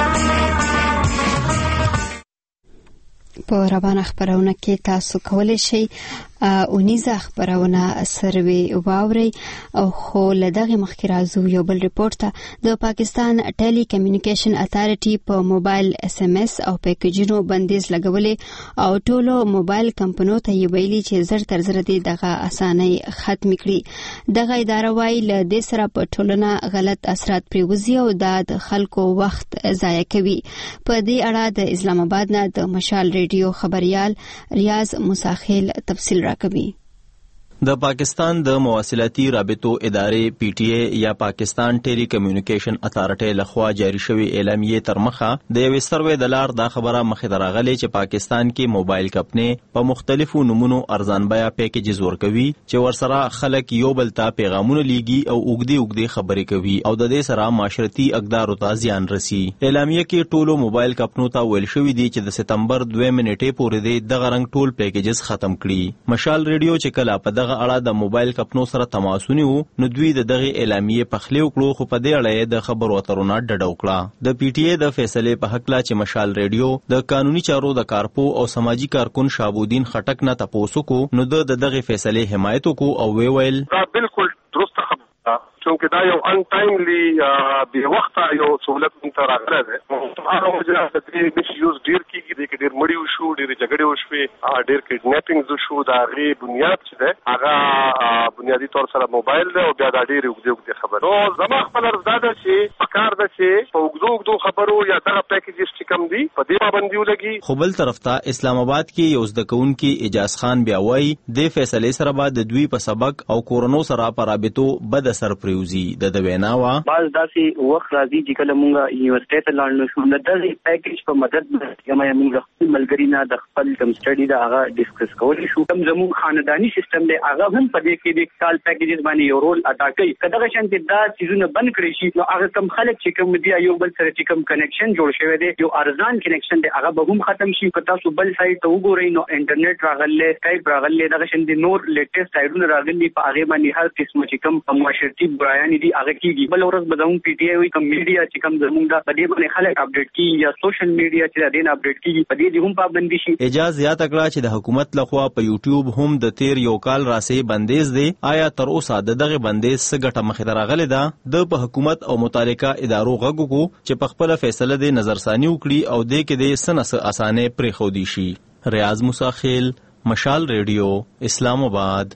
په روانه خبرونه کې تاسو کولای شئ اونیزه خبرونه سروي واوري او خو لدغه مخکې راځو یو بل ریپورت ته د پاکستان ټيلي کمیونیکیشن اتارټي په موبایل SMS او پیکیجونو بندیز لګولې او ټولو موبایل کمپنیو ته یې ویلي چې زر تر زر دي دغه اسانۍ ختم کړي دغه اداره وايي له دې سره په ټولنه غلط اثرات پریوزي او د خلکو وخت ضایع کوي په دې اړه د اسلام آباد نه د مشال ریډیو خبريال ریاض مساخیل تفصیل راکوي. د پاکستان د مواصلاتي رابطو ادارې PTA یا پاکستان ټيلي کمیونیکیشن اتارټي لخوا جاری شوی اعلامیه تر مخه د یو سروې د لار دا خبره مخې دراغلي چې پاکستان کې موبایل کمپنۍ په مختلفو نمونو ارزان بیا پیکیجز ورکوي چې ورسره خلک یو بل ته پیغامونه لیږي او اوګدي خبرې کوي او د دې سره معاشرتي اقدار او زیان رسي. اعلامیه کې ټولو موبایل کمپنیو ته ویل شوی دی چې د سپتمبر 2 نیټې پورې د غرنګ ټول پیکیجز ختم کړي. مشال ریډیو چې کله په اړه د موبایل کمپنیو سره تماسونه وو نو دوی دغه اعلامیه په خلیو کړو خو په دې اړه د خبرو اترونو ډډ وکړه. د PTA د فیصله په حق لا چې مشال ریډیو د قانوني چارو د کارپو او سماجی کارکون شابودین خټک نه تاسو کو نو دغه فیصله حمایت کو او ویل بالکل درست خبره چونکه دا یو ان ټایملی به وخت یو سہولت مونږ راغله ده هغه وجه د دې مش یوز ډیر کیږي د ډیر مړی شو ډیر جګړې وشوي ډیر کډنیپینګز شو دا غي بنیاد چې ده هغه بنیادی طور سره موبایل ده او بیا د ډیر وګړو خبرو زما خپل زده چې پکار ده چې په وګړو خبرو یا دغه پیکیجز چې کم دي په دې باندې ولګي. خو بل طرف ته اسلام آباد کې یو ځدکون کې اجاز خان بیا وایي د فیصله سره بعد دوی په سبق او کورونو سره پرابطو بد اثر پریوزي د ویناوا باز داسې وخت راځي چې کله مونږه یونیورسيټي ته لاړ نشو نو د پیکیج په مدد باندې موږ خپل ملګری نه د خپل کم سټډي دا هغه ډیسکس کولی شو کوم زموږ خاندانی سیستم دی هغه هم په دې کې د کال پیکیجز باندې یو رول ادا کوي کله چې دا چیزونه بند کړی شي نو هغه کم خلک چې کوم دی یو بل سره چې کوم کنیکشن جوړ شوی دی یو ارزان کنیکشن دی هغه به هم ختم شي که تاسو بل سایت ته وګورئ نو انټرنیټ راغله سکایپ راغله دا چې نور لیټیسټ سایډونه راغلي په هغه باندې هر قسم چې کوم معاشرتي برایان دي هغه کیږي بل ورځ به زموږ PTA وي کوم میډیا چې کوم زموږ د پدې باندې خلک اپډیټ کیږي یا سوشل میډیا چې دین اپډیټ کیږي پدې دې هم پابندي شي. اجازه زیاته کړه چې د حکومت لخوا په یوټیوب هم د تیر یو کال راسي بندیز دی آیا تر اوسه دغه بندیز څه ګټه مخې راغله ده د په حکومت او متعلقه ادارو غږ کو چې په خپل فیصله د نظرثانی وکړي او د کې د سنس اسانه پرې خو دي شي. ریاض مساخیل، مشال ریډیو، اسلام آباد.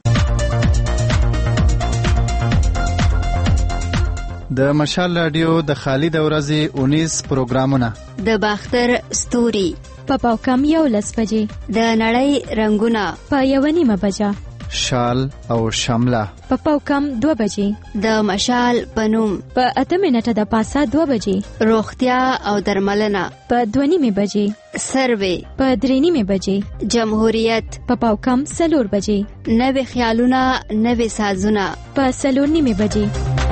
د مشال رادیو د خالد ورځې 19 پروګرامونه د باختر ستوري په پاوکم 11 بجې د نړۍ رنگونه په 1:30 بجه شال او شمله په پاوکم 2 بجې د مشال پنوم په 8 منټه د پاسه 2 بجې روغتیا او درملنه په 2:30 بجې سروې په 3:30 بجې جمهوریت په پاوکم 4 بجې نوې خیالونه نوې سازونه په 4:30 بجې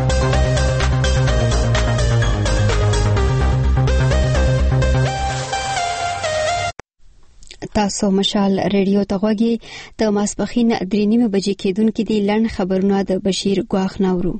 تاسو مشال ریډیو ته غوږی د ماسپخین 3:30 بجې کېدونکې دي لړن خبرونه د بشیر ګواخ ناورو.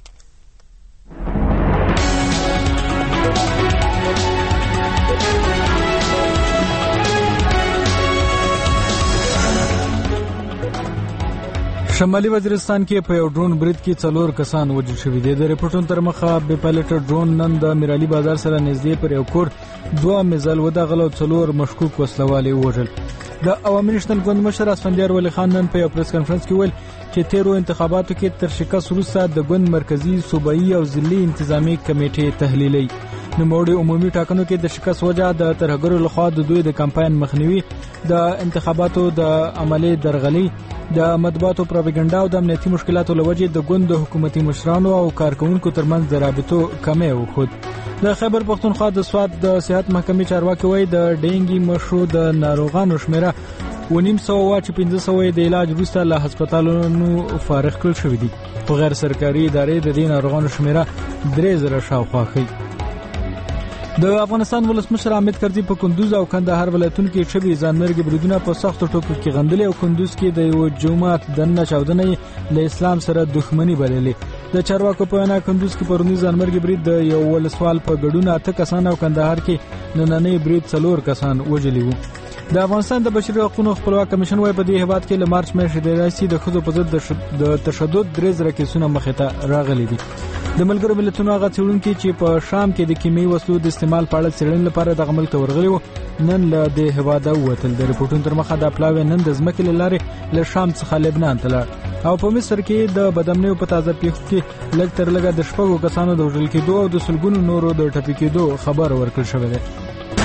شمالي وزیرستان کې په یو ډرون برید کې 4 کسان وژل شوي دي. د ریپورتونو تر مخه به پایلټ ډرون نن د میرالي بازار سره نږدې پر یو کور 2 میزایل ودغلو 4 مشکوک وسلوالې وژل. د عوامي نېشنل ګوند مشر اسفندیار ولی خان نن په یو پریس کانفرنس کې ویل چې تیرو انتخاباتو کې تر شکست وروسته د ګوند مرکزی صوبایي او ضلعي انتظامی کمیټې تحلیلي نوموړي عمومي ټاکنو کې د شکست وجه د ترهګرو لخوا د دوی د کمپاین مخنیوي د انتخاباتو د عملي درغلي د مطبوعاتو پروپاګاندا او د امنیتي مشکلاتو لوجه د ګوند د حکومتي مشرانو او کارکونکو ترمنځ د رابطو کمی وخود. د خیبر پختونخوا د سواد د صحت محکمې چارواکي وایي د ډینګي مشو د ناروغانو شمیره 900 چې 1500 د علاج وروسته له هسپتالونو فارغ کړل شوې دي. په غیر سرکاري ادارې د دې ناروغانو شمیره 3000 شاوخوا ښیي. د افغانستان ولسمشر حامد کرزي په کندوز او کندهار ولایتونو کې شبي ځانمرګي بریدونه په سختو ټکو کې غندلې او کندوز کې د یو جماعت دنه چاودنې له اسلام سره دښمنی بللې. د چارواکو په وینا کندوز کې پرونی ځانمرګي برید د یو ولسوال په ګډون 8 کسان او کندهار کې نننې برید 4 کسان وژلي وو. د افغانستان د بشري حقوقو خپلواک کمیشن وايي په دې هیواد کې له مارچ میاشتې د رئیس د خزو په ضد د تشدد 3 کیسونه مخې ته راغلي دي. د ملګرو ملتونو هغه څېړونکي چې په شام کې د کیمیاوي وسلو د استعمال په اړه څېړنې لپاره د عمل ته ورغلي وو نن له د هیواده ووتل. د ریپورتونو تر مخه د پلاوی نن د ځمکې له لارې له شام څخه لبنان ته لاړ او په مصر کې د بدامنیو په تازه پیښو کې لږ تر لږه د 6 کسانو د وژل کېدو او د سلګونو نورو د ټپي کېدو خبر ورکړل شوی دی.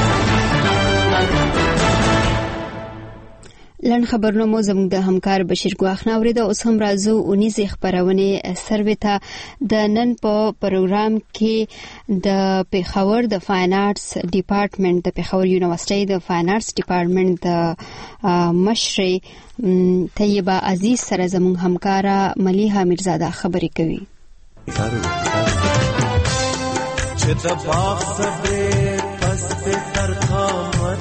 لن خبرونه مو زموږ د همکار بشیر ګواخ ناوري د اوس هم راځو اونیزه خبرونه سروي ته. د نن په پروګرام کې د پیښور د فاین آرټس ډپارټمنټ د پیښور یونیورسيټي د فاین آرټس ډپارټمنټ د مشر طیبه عزیز سره زموږ همکارا ملیحه میرزاده خبرې کوي. چې د باغ صبر پسته ترخامت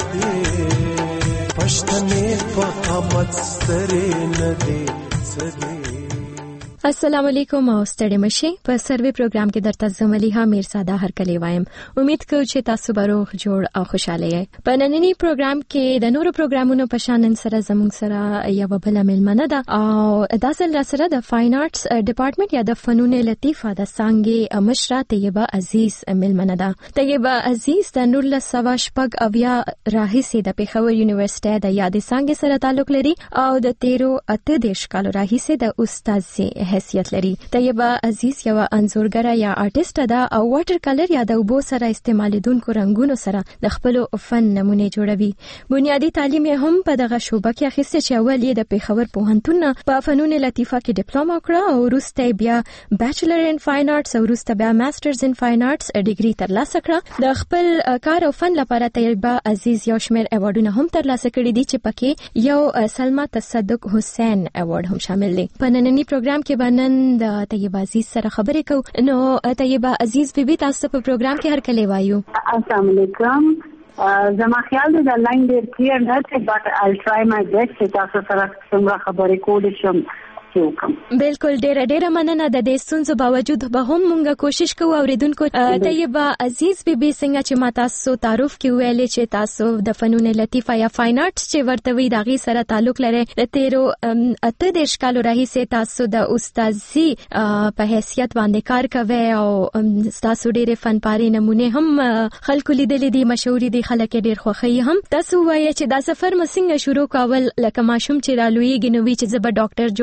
پښتنې په قامت سترې نه دي سدي. السلام علیکم او ستړي مشي. په سروي پروګرام کې درته زملیحه میرزاده هرکلی وایم. امید کوم چې تاسو به روغ جوړ او خوشاله یې. په نننی پروګرام کې د نورو پروګرامونو په شان سره زموږ سره یو بل ملمنه ده او د اصل سره د فاین آرټس ډپارټمنټ یا د فنون لطیفه د څنګه مشره طیبه عزیز ملمنه ده. طیبه عزیز د 1900 اویا راهیسې د پیښور یونیورسيټي د یادې څنګه سره تعلق لري او د 13 کال راهیسې د استادي حیثیت لري. طیبه عزیز یو انځورګره یا آرټیسټ ده او واټر کلر یا د اوبو سره استعمالیدونکو رنگونو سره د خپل فن نمونه جوړوي. بنیادی تعلیم یې هم په دغه شوبه کې اخیسته چې اول یې د پیښور پوهنتون په فنون لطیفه کې ډیپلوما کړه او وروسته بیا بیچلر ان فاین آرټس او وروسته بیا ماسترز ان فاین آرټس ډیګري ترلاسه کړه. د خپل کار او فن لپاره طیبه عزیز یو شمېر ایوارډونه هم ترلاسه کړي دي چې پکې یو سلما تصدق حسین ایوارډ هم شامل دی. په نننی پروګرام کې نن د طیبه عزیز سره خبرې کوو. نو طیبه عزیز بیبي تاسو په پروګرام کې هرکلی وایو. السلام علیکم. زما خیال دی د لاین ډیر کلیر نه دی بٹ I'll try my best چې تاسو سره څنګه خبرې کولای شم. بالکل ډیره مننه. د دې ستونزو باوجود به هم مونږه کوشش کوو اوریدونکو. طیبه عزیز بیبي څنګه چې ما تاسو تعارف کې ویلې چې تاسو د فنون لطیفه یا فاین آرټس چې ورته وی دغه سره تعلق لري. د 13 کالو راهیسې تاسو د استادي په حیثیت باندې کار کوي او تاسو ډیره فنپاري نمونه هم خلکو لیدلې دي، مشهور دي، خلک ډیر خوښي هم. تاسو وایي چې دا سفر مسنګ شروع کاول لکه ماشوم چې رالویږي نو وی چې زب ډاکټر جوړېږم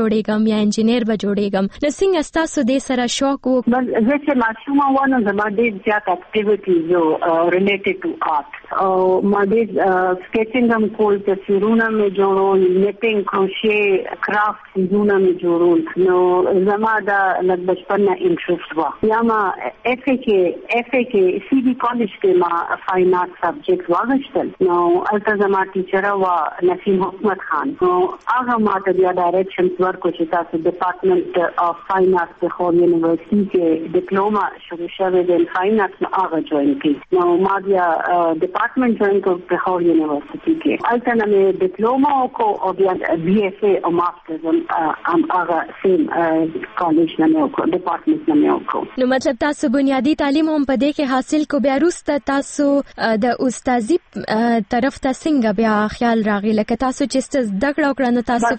جوړېږم یا انجینیر به جوړېږم. نو څنګه ستاسو دې سره شوق وو؟ زه چې ماشومه وانه زما ډېر زیات اکټیویټیز ریلیټډ ټو آرټ او ما ډېر سکیچینګ هم کول، تصویرونه مې جوړول، نیټینګ، کروشې، کرافټ چیزونه مې جوړول. نو زما دا لږ بچپن نه انټرست و. یا ما اف ای کې سی ډي کالج کې ما فاین آرټ سبجیکټ واغشتل. نو البته زما ټیچر و نسیم حکمت خان. نو هغه ما ته بیا ډایرکشنز ورکړو چې تاسو ډپارټمنټ اف فاین آرټ په خور یونیورسيټي کې ډیپلوما شروع شوه د فاین آرټ نه هغه جوائن کړ. نو ما بیا ډپارټمنټ جوائن کړ په خور یونیورسيټي کې. البته نه مې ډیپلوما او بیا بي ایس ای او ماسترز هغه سیم کالج نه مې وکړ، ډپارټمنټ نه مې وکړ. نو مطلب تاسو بنیادی تعلیم هم په دې کې حاصل کو، بیا وروسته تاسو د استادي طرف ته څنګه بیا خیال راغی؟ لکه تاسو چې زده کړه وکړه نو تاسو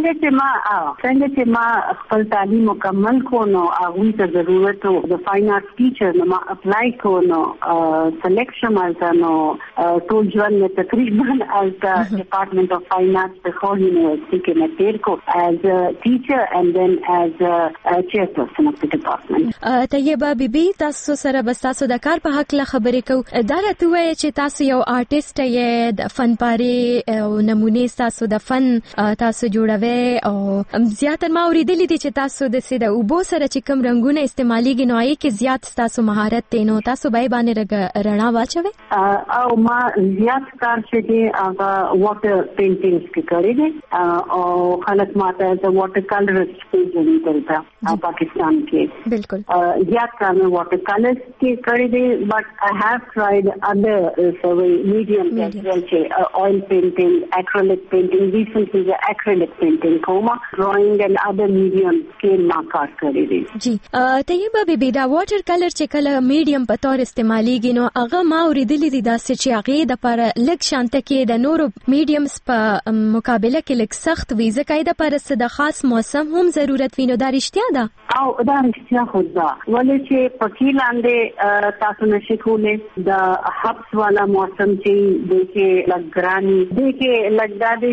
څنګه چې ما خپل تعلیم مکمل کو نو هغه ته ضرورت و د فاین آرټ ټیچر نو ما اپلای کو. نو سلیکشن مالته نو ټول ژوند مې تقریبا الته ډپارټمنټ اف فاین آرټ په خور یونیورسيټي کې مې تیر کو as a teacher and then as a chairperson of the department. طیبه بیبي، تاسو سره بس تاسو د کار په حق له خبرې کو. دا راته وایي چې تاسو یو آرټیسټ یې، د فنپارې او نمونه تاسو د فن تاسو جوړوي او زیاتره ما اوریدلې دي چې تاسو د سیده اوبو سره چې کوم رنگونه استعماليږي نو یې کې زیات تاسو مهارت دی، نو تاسو به باندې رڼا واچوي. او ما زیات کار چې دی هغه واټر پینټینګز کې کړی دی او خلک ماته د واټر کلرست پیژني دلته پاکستان کې. بالکل زیات کار مې واټر کلرز کې کړی دی، بٹ I have tried other mediums as well, oil painting, acrylic painting, recently the acrylic painting, drawing and other mediums کې ما کار کړی دی. جی طیبه بیبي، دا واټر کلر چې کله میډیم په تور استعماليږي نو هغه ما اوریدلې دي دا چې هغه د پر لږ شانته کې د نورو میډیمز په مقابله کې لږ سخت وي، ځکه د پر د خاص موسم هم ضرورت وي. نو دا رښتیا ده؟ او دا رښتیا خو ده، ولې چې پکې لاندې تاسو نشئ کولی د حبس والا موسم چې د کې لګرانی د کې لګدا دي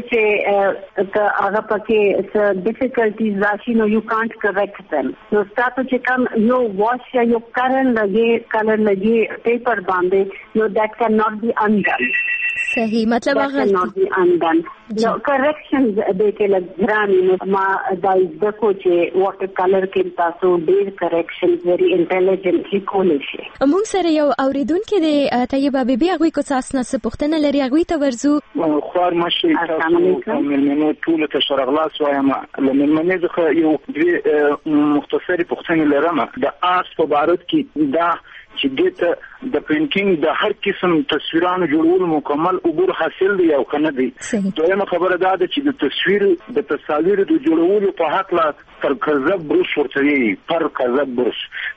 چې هغه پکې څه ډیفیکلټیز راشي نو یو کانټ کریکټ them. نو تاسو چې کوم یو واش یا یو کلر لګي پیپر باندې نو that cannot be undone. صحیح، مطلب هغه cannot be undone. نو corrections د کې لګرانی نو ما دای د کو چې واټر کلر کې تاسو ډیر corrections very intelligently کولای شئ. موږ سره یو اوریدونکو دی طیبه بیبي، هغه کو تاسو نه پوښتنه لري، هغه ته ورزو. خوار ماشي تاسو ملمنو ټول ته شرغلاس وایم. لمنه ځخه یو مختصری پوښتنه لرم د آرټ په اړه کې دا چې دته د پینټینګ د هر قسم تصویرانو جوړول مکمل عبور حاصل دی او کنه دی. دویمه خبره دا ده چې د تصاویر د جوړولو په حق لا پر کذب بروش ورته پر کذب بروش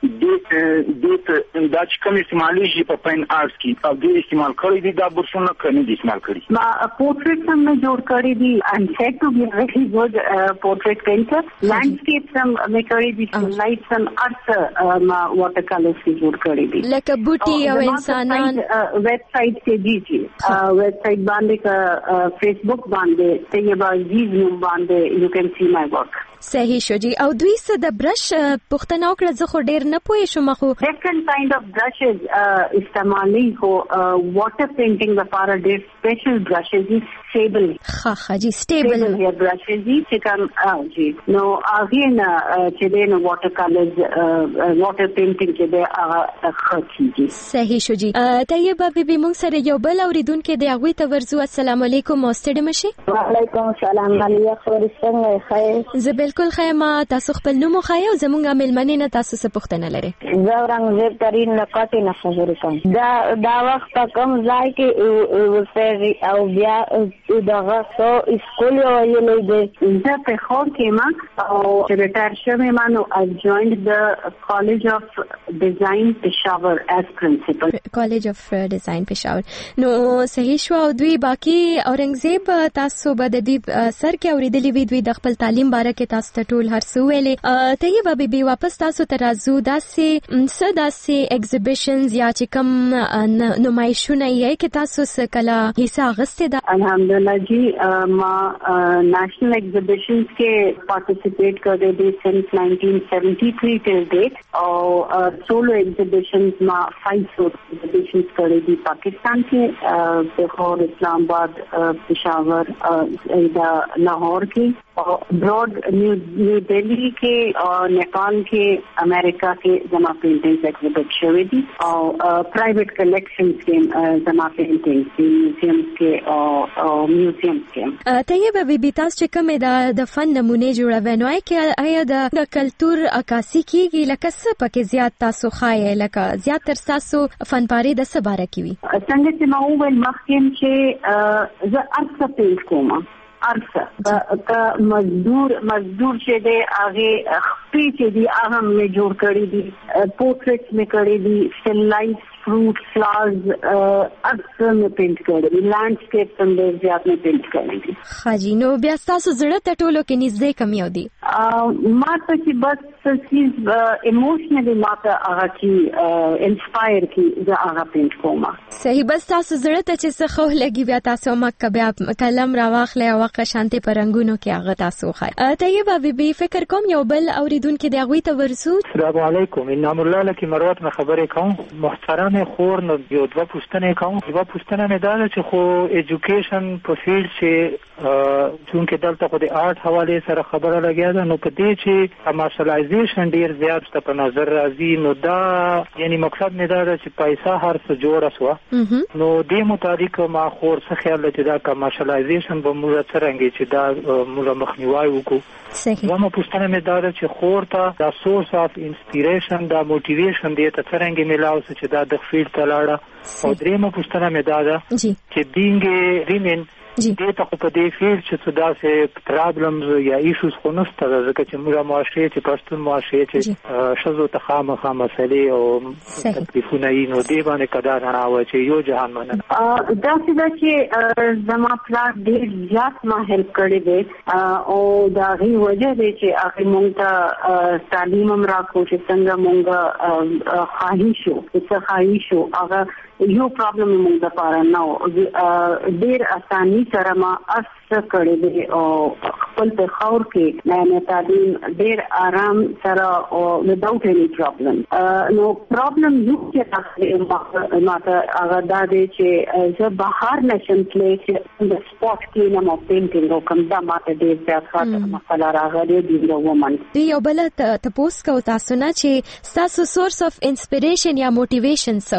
دا چې کوم استعمالي شي په پاین آرټ کې او د استعمال کړی دي دا برسونه کنه دي استعمال کړی. ما پورټریټ هم جوړ کړی دي. I'm said to be a very good portrait painter. Landscapes هم مې کړی دي، lights هم ارت ما water colors کې جوړ کړی دي. لکه بوټي او انسانان. ویب سایټ کې دي ویب سایټ باندې کا فیسبوک باندې طیبه عزیز نوم باندې you can see my work. صحیح شو جی. او دوی څه د برش پوښتنه وکړه، زه خو ډیر نه پوه شوم. خو different kind of brushes استعمالي خو water painting لپاره ډیر special brushes دي. stable ها جی stable here brushes دي چې کوم جی نو هغه نه چې د water colors water painting کې د هغه خاطی. صحیح شو جی. طیبه بیبي، موږ سره یو بل اوریدونکو دی، هغه ته ورزو. السلام علیکم او ستړي مشي. وعلیکم السلام. علیه خبر څنګه خیر؟ زه بالکل خیمه. تاسو خپل نوم خو یو زمونږه ملمنې نه تاسو څه پوښتنه لري؟ زه رنګ ترين نکاټي نه خبرې کوم. دا وخت کوم ځای کې ورسېږي او بیا دغه سو اسکول یې دی. زه په خور کې ما او ریټایر شوم ما نو I joined the College of Design Peshawar as principal. College of Design Peshawar. نو صحیح شو. او دوی باقی اورنګزیب تاسو به د دې سر کې اوریدلې وی دوی د خپل تعلیم باره کې تاسو ته ټول هر څه ویلې. طیبه بیبي، واپس تاسو ته راځو. داسې ایگزیبیشنز یا چې کوم نمایشونه یې کې تاسو څه کله حصہ اخیستې ده؟ الحمدلله जी मां national exhibitions के पार्टिसिपेट कर रहे थे since 1973 till date और solo exhibitions मां 5 solo exhibitions कर रही थी पाकिस्तान के लाहौर, इस्लामाबाद, पेशावर, लाहौर की और ब्रॉड न्यू दिल्ली के और नेपाल के, अमेरिका के जमा पेंटिंग्स एग्जिबिट हुई थी और प्राइवेट कलेक्शंस के जमा पेंटिंग्स म्यूजियम्स के और म्यूजियम्स के طيب بيبي تاسو چې کومه د فن نمونه جوړوي نو آیا د کلچر عکاسي کیږي لکه څه پکې زیات تاسو خای لکه زیات تر تاسو فنپاري د څه باره کی وي څنګه چې ما وویل مخکې چې زه ارڅ پیل کوم ارڅ کا مزدور چې دی هغه خپې چې دی هغه مې جوړ کړی دي پورټریټس مې کړی دي سټیل لایف fruit flowers اکثر میں پینٹ کړی لینډسکیپ هم ډېر زیات میں پینٹ کړی دي خاجي نو بیا تاسو زړه ته ټولو کې نږدې کم یو دي ما ته چې بس چیز ایموشنلی ما ته هغه کی انسپایر کی زه هغه پینٹ کوم صحیح بس تاسو زړه ته چې څه خو لګي بیا تاسو مکه بیا قلم راواخلې او واقع شانتي پرنګونو کې هغه تاسو خای طيبه بیبي فکر کوم یو بل اوریدونکو دی هغه ته ورسو السلام علیکم انعام الله لکی مروت نه خبرې کوم محترم خور نو یو دوه پوښتنې کوم یو پوښتنه مې دا ده چې خو ایجوکیشن په فیلډ چې چونکه دلته خو د آرټ حواله سره خبره لګیا ده نو په دې چې کمرشلایزیشن ډیر زیات په نظر راځي نو دا یعنی مقصد مې دا ده چې پیسې هر څه جوړه شو نو دې مطابق ما خور څه خیال لري دا کمرشلایزیشن به موږ څنګه چې دا موږ مخنیوي وکړو صحیح زما پوښتنه مې دا ده چې خور ته دا سورس اف انسپیریشن دا موټیویشن دې ته څنګه ملاو چې دا د فیلډ ته لاړه او درېمه پوښتنه مې دا ده چې بینګ ریمن دې ته په دې فیلډ چې څه داسې پرابلمز یا ایشوز خو نشته ځکه چې موږ معاشره چې پښتون معاشره چې شذو ته خامخا مسلې او تکلیفونه یې نو دې باندې کدا نه راوي چې یو جهان مننه دا چې زما پلان ډېر زیات ما هیلپ کړی دی او دا غي وجه دی چې هغه مونږ ته تعلیم هم راکو چې څنګه مونږ خواهشو څه خواهشو هغه یو پرابلم مونږ د پاره نو ډېر اساني سره ما کړی دی او خپل په خور کې نه تعلیم ډېر آرام سره او without any problem نو پرابلم یو چې ماته هغه دا دی چې زه بهر نشم تللی چې د سپورت کې نه مو پینټینګ وکم دا ماته ډېر زیات خاطر مسله راغلی دی نو ومن یو بل تاسو کو تاسو نه چې تاسو سورس اف انسپیریشن یا موټیویشن سو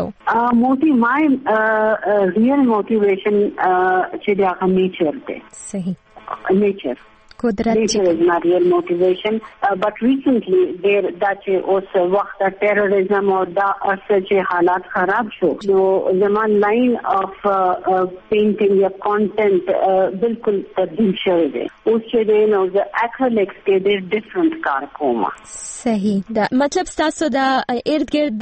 my real motivation چې دا nature دی صحیح nature قدرت nature is my real motivation but recently there that also وخت terrorism or دا چې حالات خراب شو نو زمان لاین اف painting یا content بالکل تبدیل شوی دی اوس چې دی نو the acrylics کې ډېر different کار کوم صحیح دا مطلب تاسو دا ارد گرد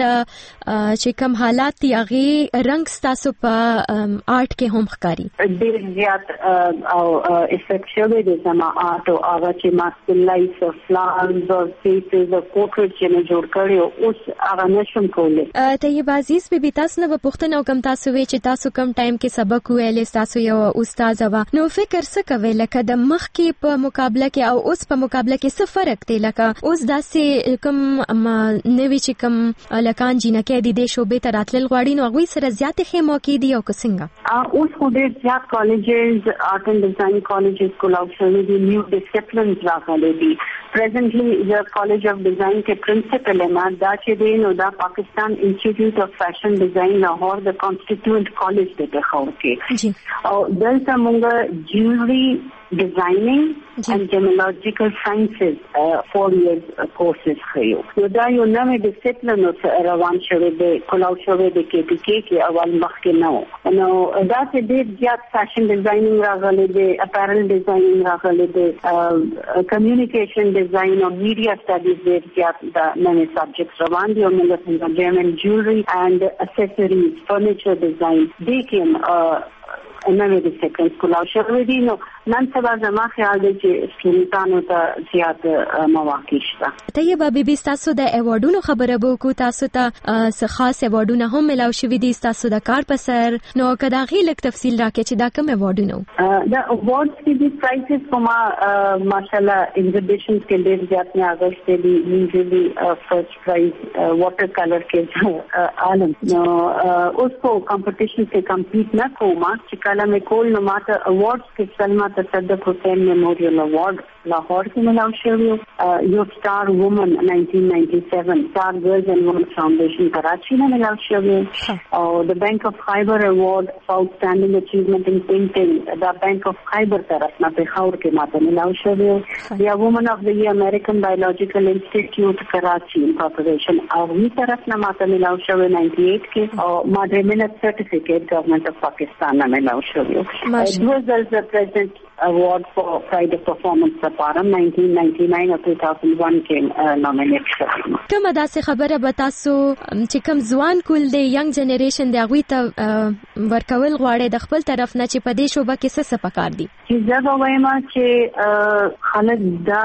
چې کوم حالات دی هغه رنگ تاسو په آرټ کې هم ښکاری ډېر زیات او افیکټ شوی دی زما آرټ او هغه چې ماستر لایف او فلاورز او فیسز او پورټریټ چې نه جوړ کړی اوس هغه نشم کولای طيب عزیز بیبي تاسو نه پوښتنه وکم تاسو وی چې تاسو کم ټایم کې سبق ویل تاسو یو استاد وا نو فکر څه کوي لکه د مخ کې په مقابله کې او اوس په مقابله کې څه فرق دی لکه اوس داسې کوم نوې چې کوم لکان جنکه د دې شوبې ته راتلل غواړي نو هغه سره زیاتې خې موقع دي او څنګه اوس خو ډېر زیات کالجز آرټ اینڈ ډیزاین کالجز کولاو شوي دي نیو disciplines راغلي دي presently the college of design के principal है ना دا چې دی نو دا پاکستان institute of fashion design لاهور the constituent college دته خور کې او دلته مونږ jewelry designing and gemological sciences 4 years courses خيو نو دا یو نوې ډیسپلین روان شوی دی کولاو شوی دی کې اول مخ کې نو دا چې ډېر زیات فیشن ډیزاینینګ راغلی دی اپیرل ډیزاینینګ راغلی دی کمیونیکیشن ډیزاین او میډیا سټډیز ډېر زیات دا نوې سبجیکټس روان دي او موږ څنګه جیمن جوولري اینڈ اکسسوریز فرنیچر ډیزاین دې کې نوې ډیسپلینز کولاو شوی دی نو نن سبا زما خیال دی چې سټوډنټانو ته زیات مواقع شته. طیبه بیبي تاسو د ایوارډونو خبره وکړو، تاسو ته څه خاص ایوارډونه هم ملاو شوي دي تاسو د کار په سر، نو کدا غي لک تفصیل راکړئ چې دا کوم ایوارډونه د ایوارډز کې دي پرایزز کومه ماشاءالله ایگزیبیشنز کې ډېر زیات نه اگست دی یوزلی فرست پرایز واټر کلر کې عالم نو اوس کو کمپټیشن کې کمپیټ نه کوم چې کله مې کول نو ماته ایوارډز کې سلما تصدق حسین میموریل ایوارډ لاهور کې ملاو شوی، یو سٹار وومن 1997 سٹار گرلز اینڈ وومن فاؤنڈیشن کراچی میں ملاو شوی، اور د بینک آف خیبر ایوارڈ فار آؤٹسٹینڈنگ اچیومنٹ ان پینٹنگ د بینک آف خیبر طرف نه پېښور کې ماته ملاو شوی، یا وومن آف د امریکن بایولوجیکل انسټیټیوټ کراچی انکارپوریشن هغه طرف نه ماته ملاو شوی 98 کې، او ماډرمنت سرټیفیکیټ گورنمنٹ آف پاکستان نه ملاو شوی. دوزلز پریزیڈنٹ award for pride of performance لپاره 1999 او 2001 کې نومینیټ شوم. کومه داسې خبره به تاسو چې کوم ځوان کول دی ینګ جنریشن دی هغوی ته ورکول غواړي د خپل طرف نه چې په دې شوبه کې څه پکار دي؟ چې زه به وایم چې خلک دا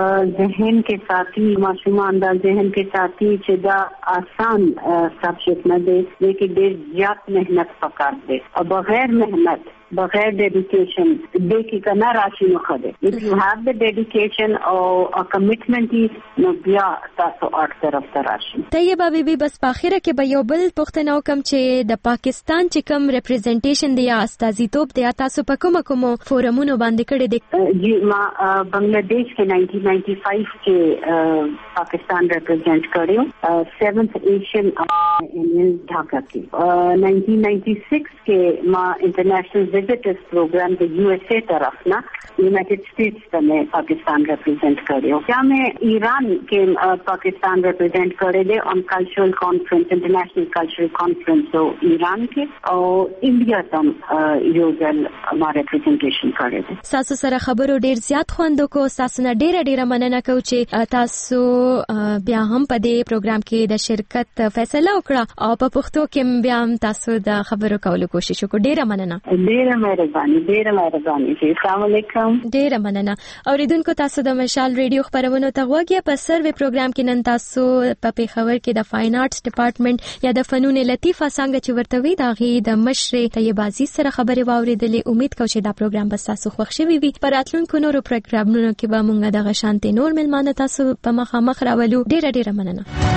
ذهن کې ساتي، ماشومان دا ذهن کې ساتي چې دا آسان سبجیکټ نه دی، لیکن ډېر زیات محنت پکار دی او بغیر محنت بغیر ډیډیکیشن دې کې کنه راشي نو خده. if you have the dedication او commitment نو بیا تاسو اړ طرف ته راشي. طیبه بیبي بس په اخره کې به یو بل پوښتنه وکم چې د پاکستان چې کوم ریپرزنټیشن دی یا استازیتوب دی تاسو په کومو فورمونو باندې کړی دی؟ جی ما بنگلاديش کې 1995 کې پاکستان ریپرزنٹ کړیو، 7th ایشین انڈین ढाका کې 1996 کې ما انټرنیشنل وزټرز پروګرام د یو ایس اے طرف نه یونائٹڈ اسٹیٹس ته پاکستان ریپرزینٹ کړیو، یا مې ایران کې پاکستان ریپرزینٹ کړی دی آن کلچرل کانفرنس انټرنیشنل کلچرل کانفرنس او ایران کې، او انډیا ته یو ځل ما ریپرزینټیشن کړی دی. تاسو سره خبرو ډیر زیات خوند کو، تاسو نه ډیره مننه کوم چې تاسو بیا هم په دې پروګرام کې د شرکت فیصله وکړه او په پښتو کې بیا هم تاسو د خبرو کولو کوشش وکړه. ډیره مننه. ډیره مهرباني. السلام علیکم. ډیره مننه. اوریدونکو تاسو د مشال ریډیو خبرونه ته غوږی په سروي پروګرام کې نن تاسو په پیښور کې د فاین آرټس ډپارټمنټ یا د فنون لطیفه څنګه چې ورته وی داغي د مشر طیبه عزیز سره خبرې واوریدلې. امید کوم چې دا پروګرام به تاسو خوښ شي وي. پر راتلونکو نورو پروګرامونو کې به موږ د غشانتي نور ملمانه تاسو په مخامخ راولو. ډیره مننه.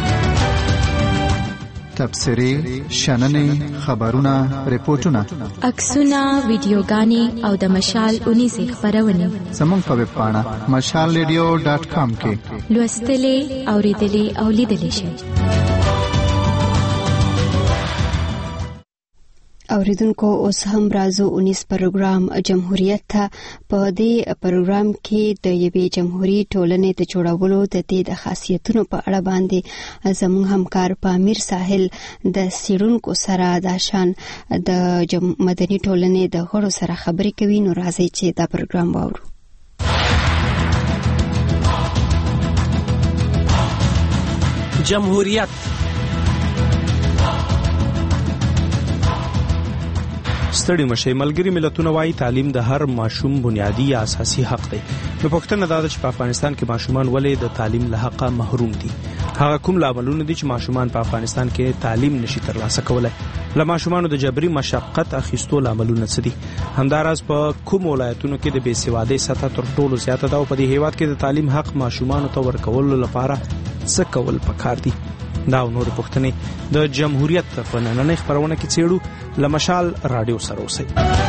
تبصرې، شننې، خبرونه، ریپورتونه، عکسونه، ویډیوګانې او د مشال 19 خبرونه زموږ په ویب پاڼه mashalradio.com کې لوستلې، اوریدلې او لیدلې شئ. اوریدونکو اوس هم رازو 19 پروګرام جمهوریت ته. په دې پروګرام کې د یوې جمهوریت ټولنې د جوړولو د دې د خاصیتونو په اړه باندې زموږ همکار پامیر ساحل د سیرونکو سره د شان د مدني ټولنې د غړو سره خبرې کوي. نو راځي چې دا پروګرام واورو. جمهوریت ستړي مشه. ملګری ملتونه وايي تعلیم د هر ماشوم بنیادی یا اساسي حق دی. نو پښتنه دا چې په افغانستان کې ماشومان ولې د تعلیم له حقه محروم دي؟ هغه کوم لاملونه دي چې ماشومان په افغانستان کې تعلیم نشي ترلاسه کولای؟ له ماشومانو د جبري مشقت اخیستو لاملونه څه دي؟ همداراز په کوم ولایتونو کې د بېسوادۍ سطح تر ټولو زیاته ده او په دې هیواد کې د تعلیم حق ماشومانو ته ورکولو لپاره څه کول پکار دي؟ دا نور پښتنې د جمهوریت په نننۍ خبرونه کې څېړو. له مشال رادیو سره اوسئ.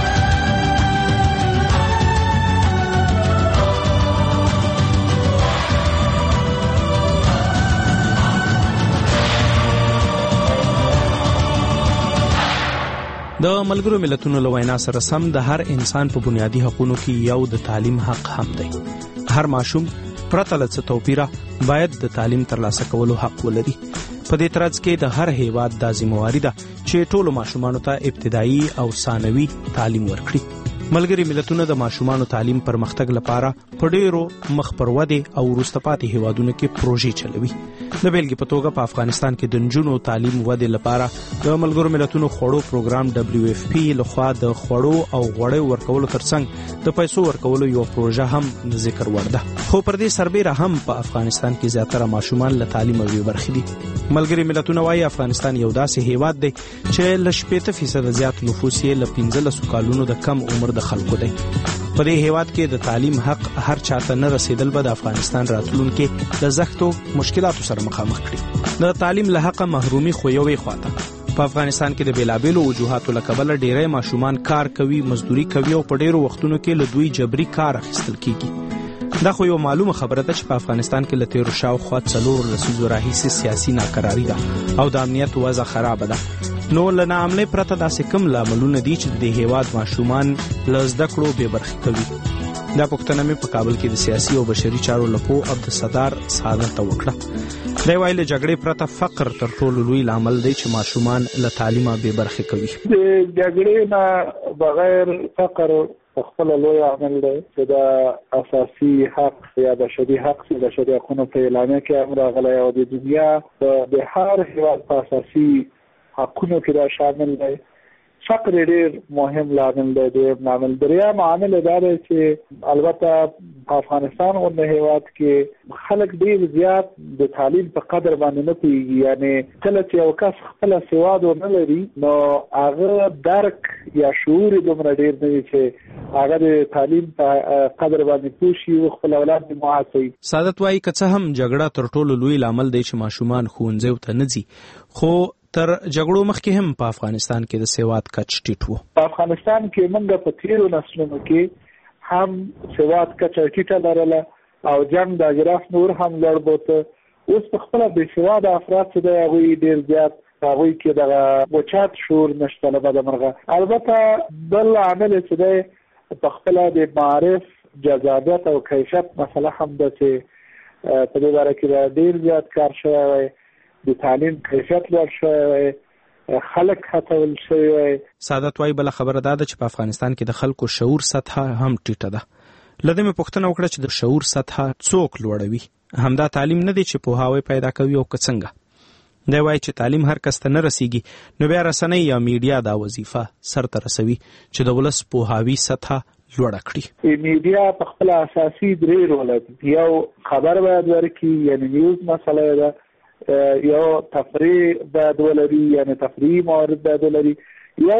د ملګرو ملتونو له وینا سره سم د هر انسان په بنیادی حقوقو کې یو د تعلیم حق هم دی. هر ماشوم پرته له څه توپیره باید د تعلیم ترلاسه کولو حق ولري. په دې ترڅ کې د هر هیواد د ذمہواری ده چې ټولو ماشومانو ته ابتدایي او ثانوي تعلیم ورکړي. ملګری ملتونه د ماشومانو تعلیم پرمختګ لپاره په ډیرو مخ پر ودې او وروسته پاتې هیوادونو کې پروژې چلوي. د بیلګې په توګه په افغانستان کې د نجونو تعلیم ودې لپاره د ملګرو ملتونو خوړو پروګرام WFP لخوا د خوړو او غوړیو ورکولو ترڅنګ د پیسو ورکولو یو پروژه هم ذکر وړ ده. خو پر دې سربیره هم په افغانستان کې زیاتره ماشومان له تعلیم او برخې دي. ملګری ملتونه وايي افغانستان یو داسې هیواد دی چې له 80% زیات نفوس یې له 15 کالونو د کم عمر د خلکو دی. په دې هیواد کې د تعلیم حق هر چاته نه رسیدل به د افغانستان راتلونکي د زښتو مشکلاتو سره مخامخ کړي. د تعلیم له حق محرومي خو یوې خواته په افغانستان کې د بیلابیلو وجوهاتو له کبله ډیری ماشومان کار کوي، مزدوري کوي او په ډیرو وختونو کې له دوی جبري کار اخیستل کیږي. دا خو یو معلومه خبره ده چې په افغانستان کې له تیرو شاوخوا 4 لسیزو راهیسې سیاسي ناکراري ده او د امنیت وضع خرابه ده. نو له ناامنۍ پرته داسې کوم لاملونه دي چې د هیواد ماشومان له زده کړو بې برخې کوي؟ دا پوښتنه مې په کابل کې د سیاسي او بشري چارو لپو عبدالستار سعادت ته وکړه. دی وایي له جګړې پرته فقر تر ټولو لوی لامل دی چې ماشومان له تعلیمه بې برخې کوي. د جګړې نه بغیر فقر خپل لوی عامل دی چې د اساسي حق یا بشري حق د بشري حقوقو په اعلامیه کې هم راغلی او د دنیا د هر هیواد په اساسي حقونو کې دا شامل دی. فقر ډېر مهم لامل دی. دریم عامل دا دی چې البته په افغانستان غوندې هیواد کې خلک ډېر زیات د تعلیم په قدر باندې نه پوهېږي. یعنې کله چې یو کس خپله سواد ونه لري نو هغه درک یا شعور یې دومره ډېر نه وي چې هغه د تعلیم په قدر باندې پوه شي او خپل اولاد یې معاصوي. سعادت وایي که څه هم جګړه تر ټولو لوی لامل دی چې ماشومان ښوونځیو ته نه ځي، خو تر جګړو مخکې هم په افغانستان کې د سواد کچ ټیټ و. په افغانستان کې موږ په تیرو نسلونو کې هم سواد کچ ټیټه لرله او جنګ د اجراف نور هم لوړ بوته. اوس په خپله بې سواده افراد چې دی هغوی ډېر زیات هغوی کې دغه وچات شعور نشته له بده مرغه. البته بل عامل چې دی په خپله د معارف جذابیت او کیفیت مسله هم ده چې په دې باره کې ډېر زیات کار شوی وی. د تعلیم کیفیت لوړ شوی، خلک هڅول شوی. سعادت وایي بله خبره دا ده چې په افغانستان کې د خلکو شعور سطحه هم ټیټه ده. له دې مې پوښتنه وکړه چې د شعور سطحه څوک لوړوي؟ همدا تعلیم نه دی چې پوهاوی پیدا کوي او که څنګه؟ دی وایي چې تعلیم هر کس ته نه رسیږي، نو بیا رسنۍ یا میډیا دا وظیفه سرته رسوي چې د ولس پوهاوي سطحه لوړه کړي. میډیا په خپل اساسي 3 رول لري. یو خبر باید ورکړي یعنی نیوز مسله ده، یو تفریح باید ولري یعنی تفریحي موارد باید ولري، یو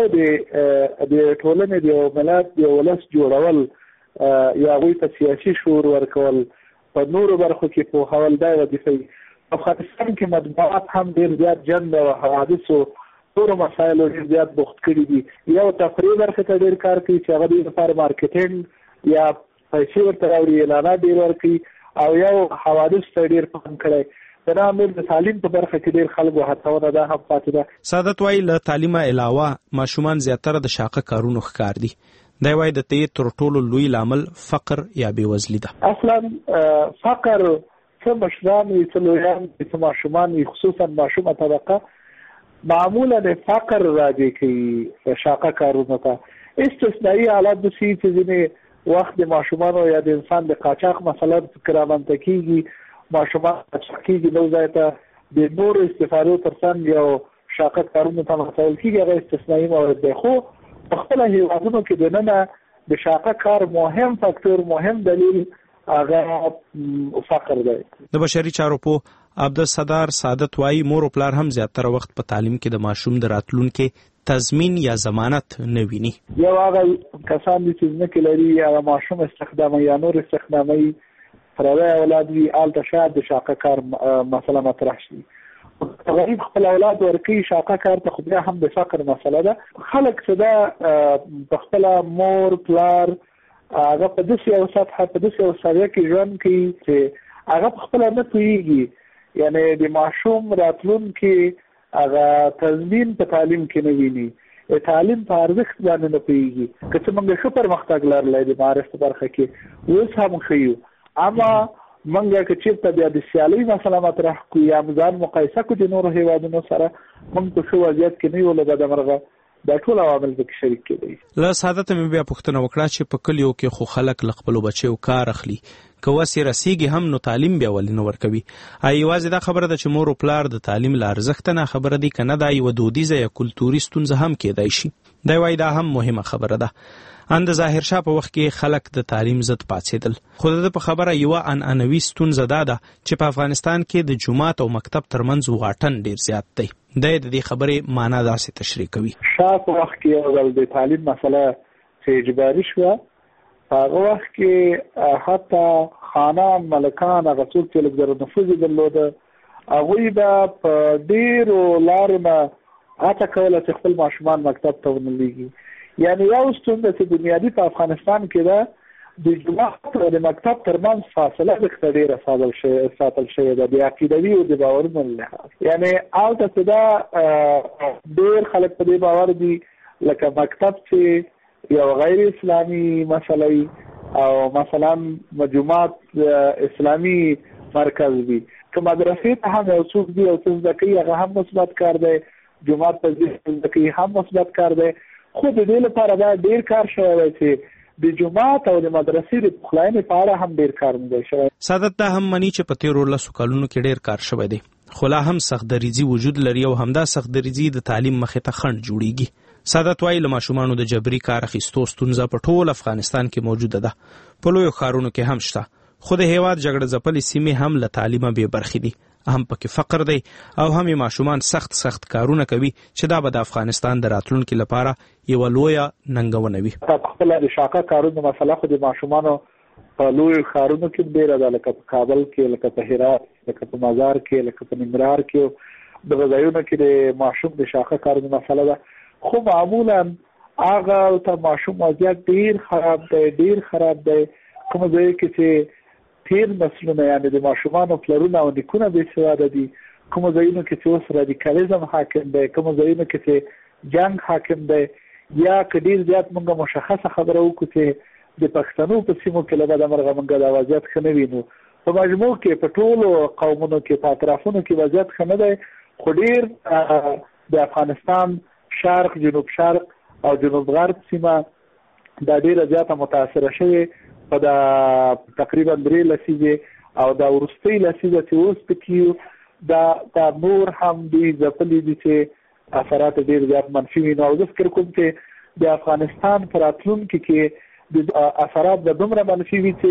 د ټولنې د ملت د ولس جوړول یا هغوی ته سیاسي شعور ورکول، په نورو برخو کې پوهول دا وظیفه وي. په افغانستان کې مطبوعات هم ډېر زیات جنګ او حوادثو نورو مسایلو ډېر زیات بوخت کړي دي. یو تفریح برخې ته ډېر کار کوي چې هغه د لپاره مارکیټینګ یا پیسې ورته راوړي، اعلانات ډېر ورکوي، او یو حوادث ته ډېر پام کړی. د تعلیم په برخه کې ډېر خلکو هڅونه ده هم پاتې ده. سعادت وایي له تعلیمه علاوه ماشومان زیاتره د شاقه کارونو ښکار دي. دی وایي د دې تر ټولو لوی لامل فقر یا بېوزلي ده. اصلا فقر څه مشران وي څه لویان وي څه ماشومان وي، خصوصا ماشومه طبقه معمولا فقر راجع کوي شاقه کارونو ته. استثنایی حالات داسې چې ځینې وخت د ماشومانو یا د انسان د قاچاق مثلا رامنځته کېږي، ماشومان کېږي نو ځای ته د نورو استفادو ترڅنګ یو شاقه کارونو ته مخول کېږي، هغه استثنایي موارد دی. خو په خپله هېوادونو کې دننه د شاقه کار مهم فاکتور، مهم دلیل هغه فقر دی. د بشري چارو په عبدالستار سعادت وایي مور او پلار هم زیاتره وخت په تعلیم کې د ماشوم د راتلونکي تضمین یا ضمانت نه ویني. یو هغه کسان دي چې ځمکې لري، هغه ماشوم استخداموي یا نور استخداموي، پردی اولاد وي، هلته شاید د شاقه کار مسله مطرح شي. غریب خپل اولاد ورکوي شاقه کار ته، خو بیا هم د فقر مسله ده. خلک چې دا په خپله مور پلار هغه په داسې یو سطحه په داسې یو سویه کې ژوند کوي چې هغه په خپله نه پوهېږي، یعنې د ماشوم راتلونکي هغه تضمین په تعلیم کې نه ویني، تعلیم په ارزښت باندې نه پوهېږي. که څه موږ ښه پرمختګ لرلی د معارف په برخه کې اوس هم ښه یو، اما منګه که چېرته بیا د سیالۍ مسله مطرح کړو یا ځان مقایسه کړو د نورو هیوادونو سره، موږ په ښه وضعیت کې نه یو له بده مرغه. دا ټول عوامل به شریک کېدي. له سعادت مې بیا پوښتنه وکړه چې په کلیو کې خو خلک له خپلو بچیو کار اخلي، که وسې رسیږي هم نو تعلیم بیا ولې نه ورکوي؟ یوازې دا خبره ده چې مور او پلار د تعلیم له ارزښته نه خبره دي، که نه دا یوه دودیزه یا کلتوري ستونزه هم کېدای شي. دی وایي دا هم مهمه خبره ده. ان د ظاهر شاه په وخت کې خلک د تعلیم ضد پاڅېدل، خو د په خبره یوه عنعنوي ستونزه دا ده چې په افغانستان کې د جومات او مکتب ترمنځ واټن ډیر زیات دی. دی د دې خبرې معنا داسې تشریح کوي. شاه په وخت کې یو ځل د تعلیم مسله چې اجباري شوه، په هغه وخت کې حتی خانان، ملکان، هغه څوک چې لږ زره نفوذ یې درلوده، هغوی به په ډېرو لارو نه هڅه کوله چې خپل ماشومان مکتب ته ونه لېږي. یعنی یو ستونزه چې بنیادي په افغانستان کې ده، د جومات او د مکتب ترمنځ فاصله ډېره ډېره ساتل شوې ده د عقیدوي او د باورونو له لحاظ. یعنی هلته چې دا ډېر خلک په دې باور دي لکه مکتب چې یو غیر اسلامي مسله وي او مثلا جومات اسلامي مرکز وي، که مدرسې ته هم یو څوک دي او څه زده کوي هغه هم مثبت کار دی، جومات ته ځي زده کوي هم مثبت کار دی. خو د دې لپاره دا ډیر کار شوی دی چې د جومات او د مدرسې د پخلاینې په اړه هم ډیر کار نه دی شوی. سعادت دا هم مني چې په تېرو 10 کلونو کې ډیر کار شوی دی، خو لا هم سختدریځي وجود لري او همدا سختدریځي د تعلیم مخې ته خنډ جوړیږي. سعادت وایي له ماشومانو د جبري کار اخیستو ستونزه په ټول افغانستان کې موجوده ده، په لویو ښارونو کې هم شته، خو د هېواد جګړه ځپلې سیمې هم له تعلیمه بې برخې دي، هم پکې فقر دی او هم یې ماشومان سخت کارونه کوي چې دا به د افغانستان د راتلونکي لپاره یوه لویه ننګونه وي. خپله د شاقه کارونو مسله خو د ماشومانو په لویو ښارونو کې ډېره ده، لکه په کابل کې، لکه په هرات، لکه په مزار کې، لکه په ننګرهار کې، دغه ځایونو کې د ماشوم د شاقه کارونو مسله ده. خو معمولا هغه ته ماشوم وضعیت ډېر خراب دی. کوم ځای کې چې تیر نسلونه یعنی د ماشومانو پلرونه او نیکونه بې سواده دي، کوم ځایونو کې چې اوس رادیکالیزم حاکم دی، کوم ځایونو کې چې جنګ حاکم دی، یا که ډېر زیات موږ مشخصه خبره وکړو چې د پښتنو په سیمو کې له بده مرغه موږ دا وضعیت ښه نه وینو. په مجموع کې په ټولو قومونو کې په اطرافونو کې وضعیت ښه نه دی، خو ډېر د افغانستان شرق، جنوب شرق او جنوب غرب سیمه دا ډېره زیاته متاثره شوې په دا تقریبا 3 لسیزې او دا وروستۍ لسیزه چې اوس پکې دا نور هم دوی ځپلي دي چې اثرات ډېر زیات منفي وي. نو زه فکر کوم چې د افغانستان په راتلونکي کې د اثرات به دومره منفي وي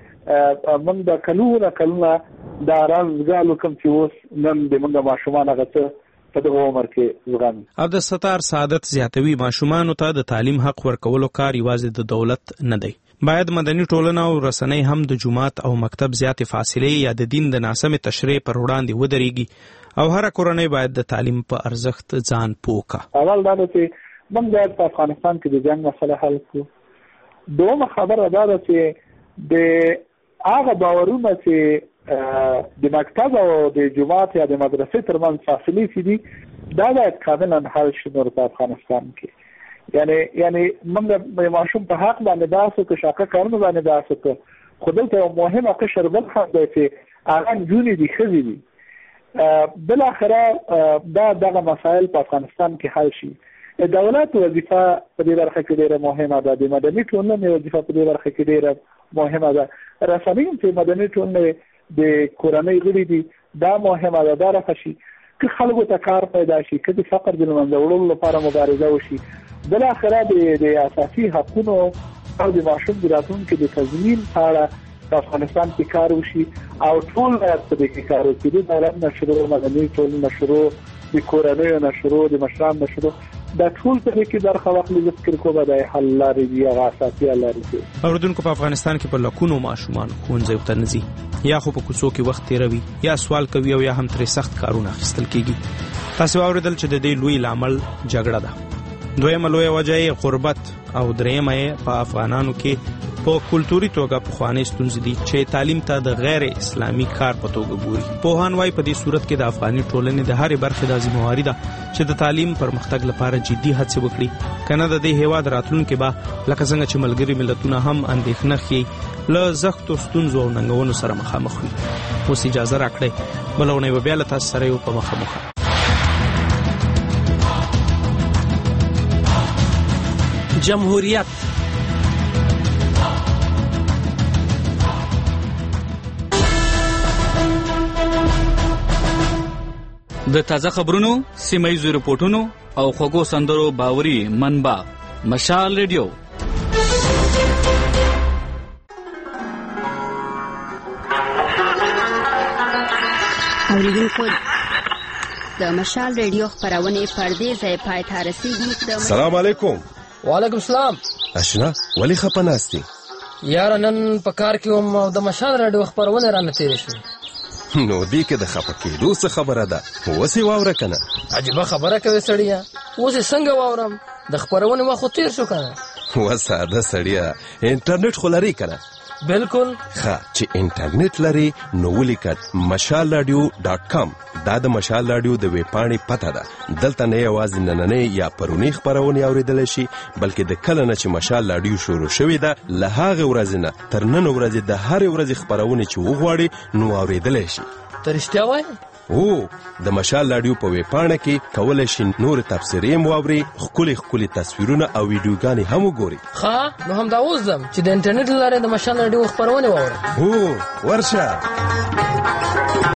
چې موږ د کلونه دا راز زغالو کوم چې اوس نن د موږ ماشومان هغه څه په دغه عمر کې زغمي. عبدالستار سعادت زیاتوي ماشومانو ته د تعلیم حق ورکولو کار یوازې د دولت نه دی، باید مدني ټولنه او رسنۍ هم د جومات او مکتب زیاتې فاصلې یا د دین د ناسمې تشریح پر وړاندې ودرېږي او هره کورنۍ باید د تعلیم په ارزښت ځان پوه کړي. اول دا ده چې موږ باید په افغانستان کې د جنګ مسله حل کړو. دویمه خبره دا ده چې د هغه باورونه چې د مکتب او د جومات یا د مدرسې ترمنځ فاصلې چې دي دا باید کاملا حل شي نور په افغانستان کې. یعنی موږ ماشوم په حق باندې داسې که شاقه کارونه باندې داسې که خو دلته یو مهمه قشر بل هم دی چې هغه نجونې دي، ښځې دي. بالاخره دغه مسایل په افغانستان کې حل شي. د دولت وظیفه په دې برخه کې ډېره مهمه ده، د مدني ټولنې وظیفه په دې برخه کې ډېره مهمه ده. رسنۍ چې مدني ټولنې د کورنۍ غړي دي دا مهمه ده، دا رفع شي. که خلکو ته کار پیدا شي، که د فقر د له منځه وړلو لپاره مبارزه وشي، بالاخره د اساسي حقونو او د ماشوم د راتلونکي د تضمین په اړه په افغانستان کې کار وشي او ټول باید په دې کې کار وکړي. د دولت نه شروع، مدني ټولنې نه شروع، د کورنیو نه شروع، د مشرانو نه شروع، دا ټول په دې کې برخه واخلي. زه فکر کوم دا حل لارې دي، هغه اساسي لارې دي. اوریدونکو په افغانستان کې په لکونو ماشومان ښوونځیو ته نه ځي، یا خو په کوڅو کې وخت تیروي، یا سوال کوي او یا هم ترې سخت کارونه اخیستل کېږي. تاسو واوریدل چې د دې لوی لامل جګړه ده. دویمه لویه وجه یې غربت او دریمه یې په افغانانو کې په کلتوري توګه پخوانۍ ستونزې دي چې تعلیم ته د غیر اسلامي کار په توګه ګوري. پوهان وايي په دې صورت کې د افغاني ټولنې د هرې برخې د ذمہواري ده چې د تعلیم پرمختګ لپاره جدي هڅې وکړي، کنه د دې هیواد راتلونکي به لکه څنګه چې ملګري ملتونه هم اندېښنه ښیي له سختو ستونزو او ننګونو سره مخامخ وي. اوس اجازه راکړئ بله اونۍ به بیا له تاسو سره یو په مخامخ. جمهوریت. د تازه خبرونو، سیمه‌یزو رپورټونو او خوږو سندرو باوري منبع مشال ریډیو. اوریدونکو د مشال ریډیو خبرونه پردې ځای پای ته رسیدي. السلام علیکم. وعلیکم السلام. اشنا ولی خپناستی یار نن په کار کې وم او د مشال ریډیو خبرونه را نتیری شو. نو دې کې د خپکېدو څه خبره ده؟ وسې واوره کنه. عجیبه خبره کوي سړیا. اوس څنګه واورم؟ د خبرونه وخت تیر شو کنه. وساده سړیا انټرنیټ خو لري کنه. بالکل. ښه چې انټرنیټ لري نو ولیکه mashalradio.com. دا د مشال رادیو د ویب پاڼې پته ده. دلته نه یوازې نننۍ یا پرونی خبرونه اوریدل شي بلکې د کله نه چې مشال رادیو شروع شوې ده له هغه ورځې نه تر نن ورځې د هر ورځې خبرونه چې وغواړي نو اوریدل شي. ته رښتیا وایې؟ او د مشال رادیو په ویب پاڼه کې کولای شي نور تفسیرې مواوري، ښکلي تصویرونه او ویډیوګانې هم وګوري. ښه نو هم دا اوس ځم چې د انټرنیټ لاره د مشال رادیو خبرونه واورم. هو ورشه.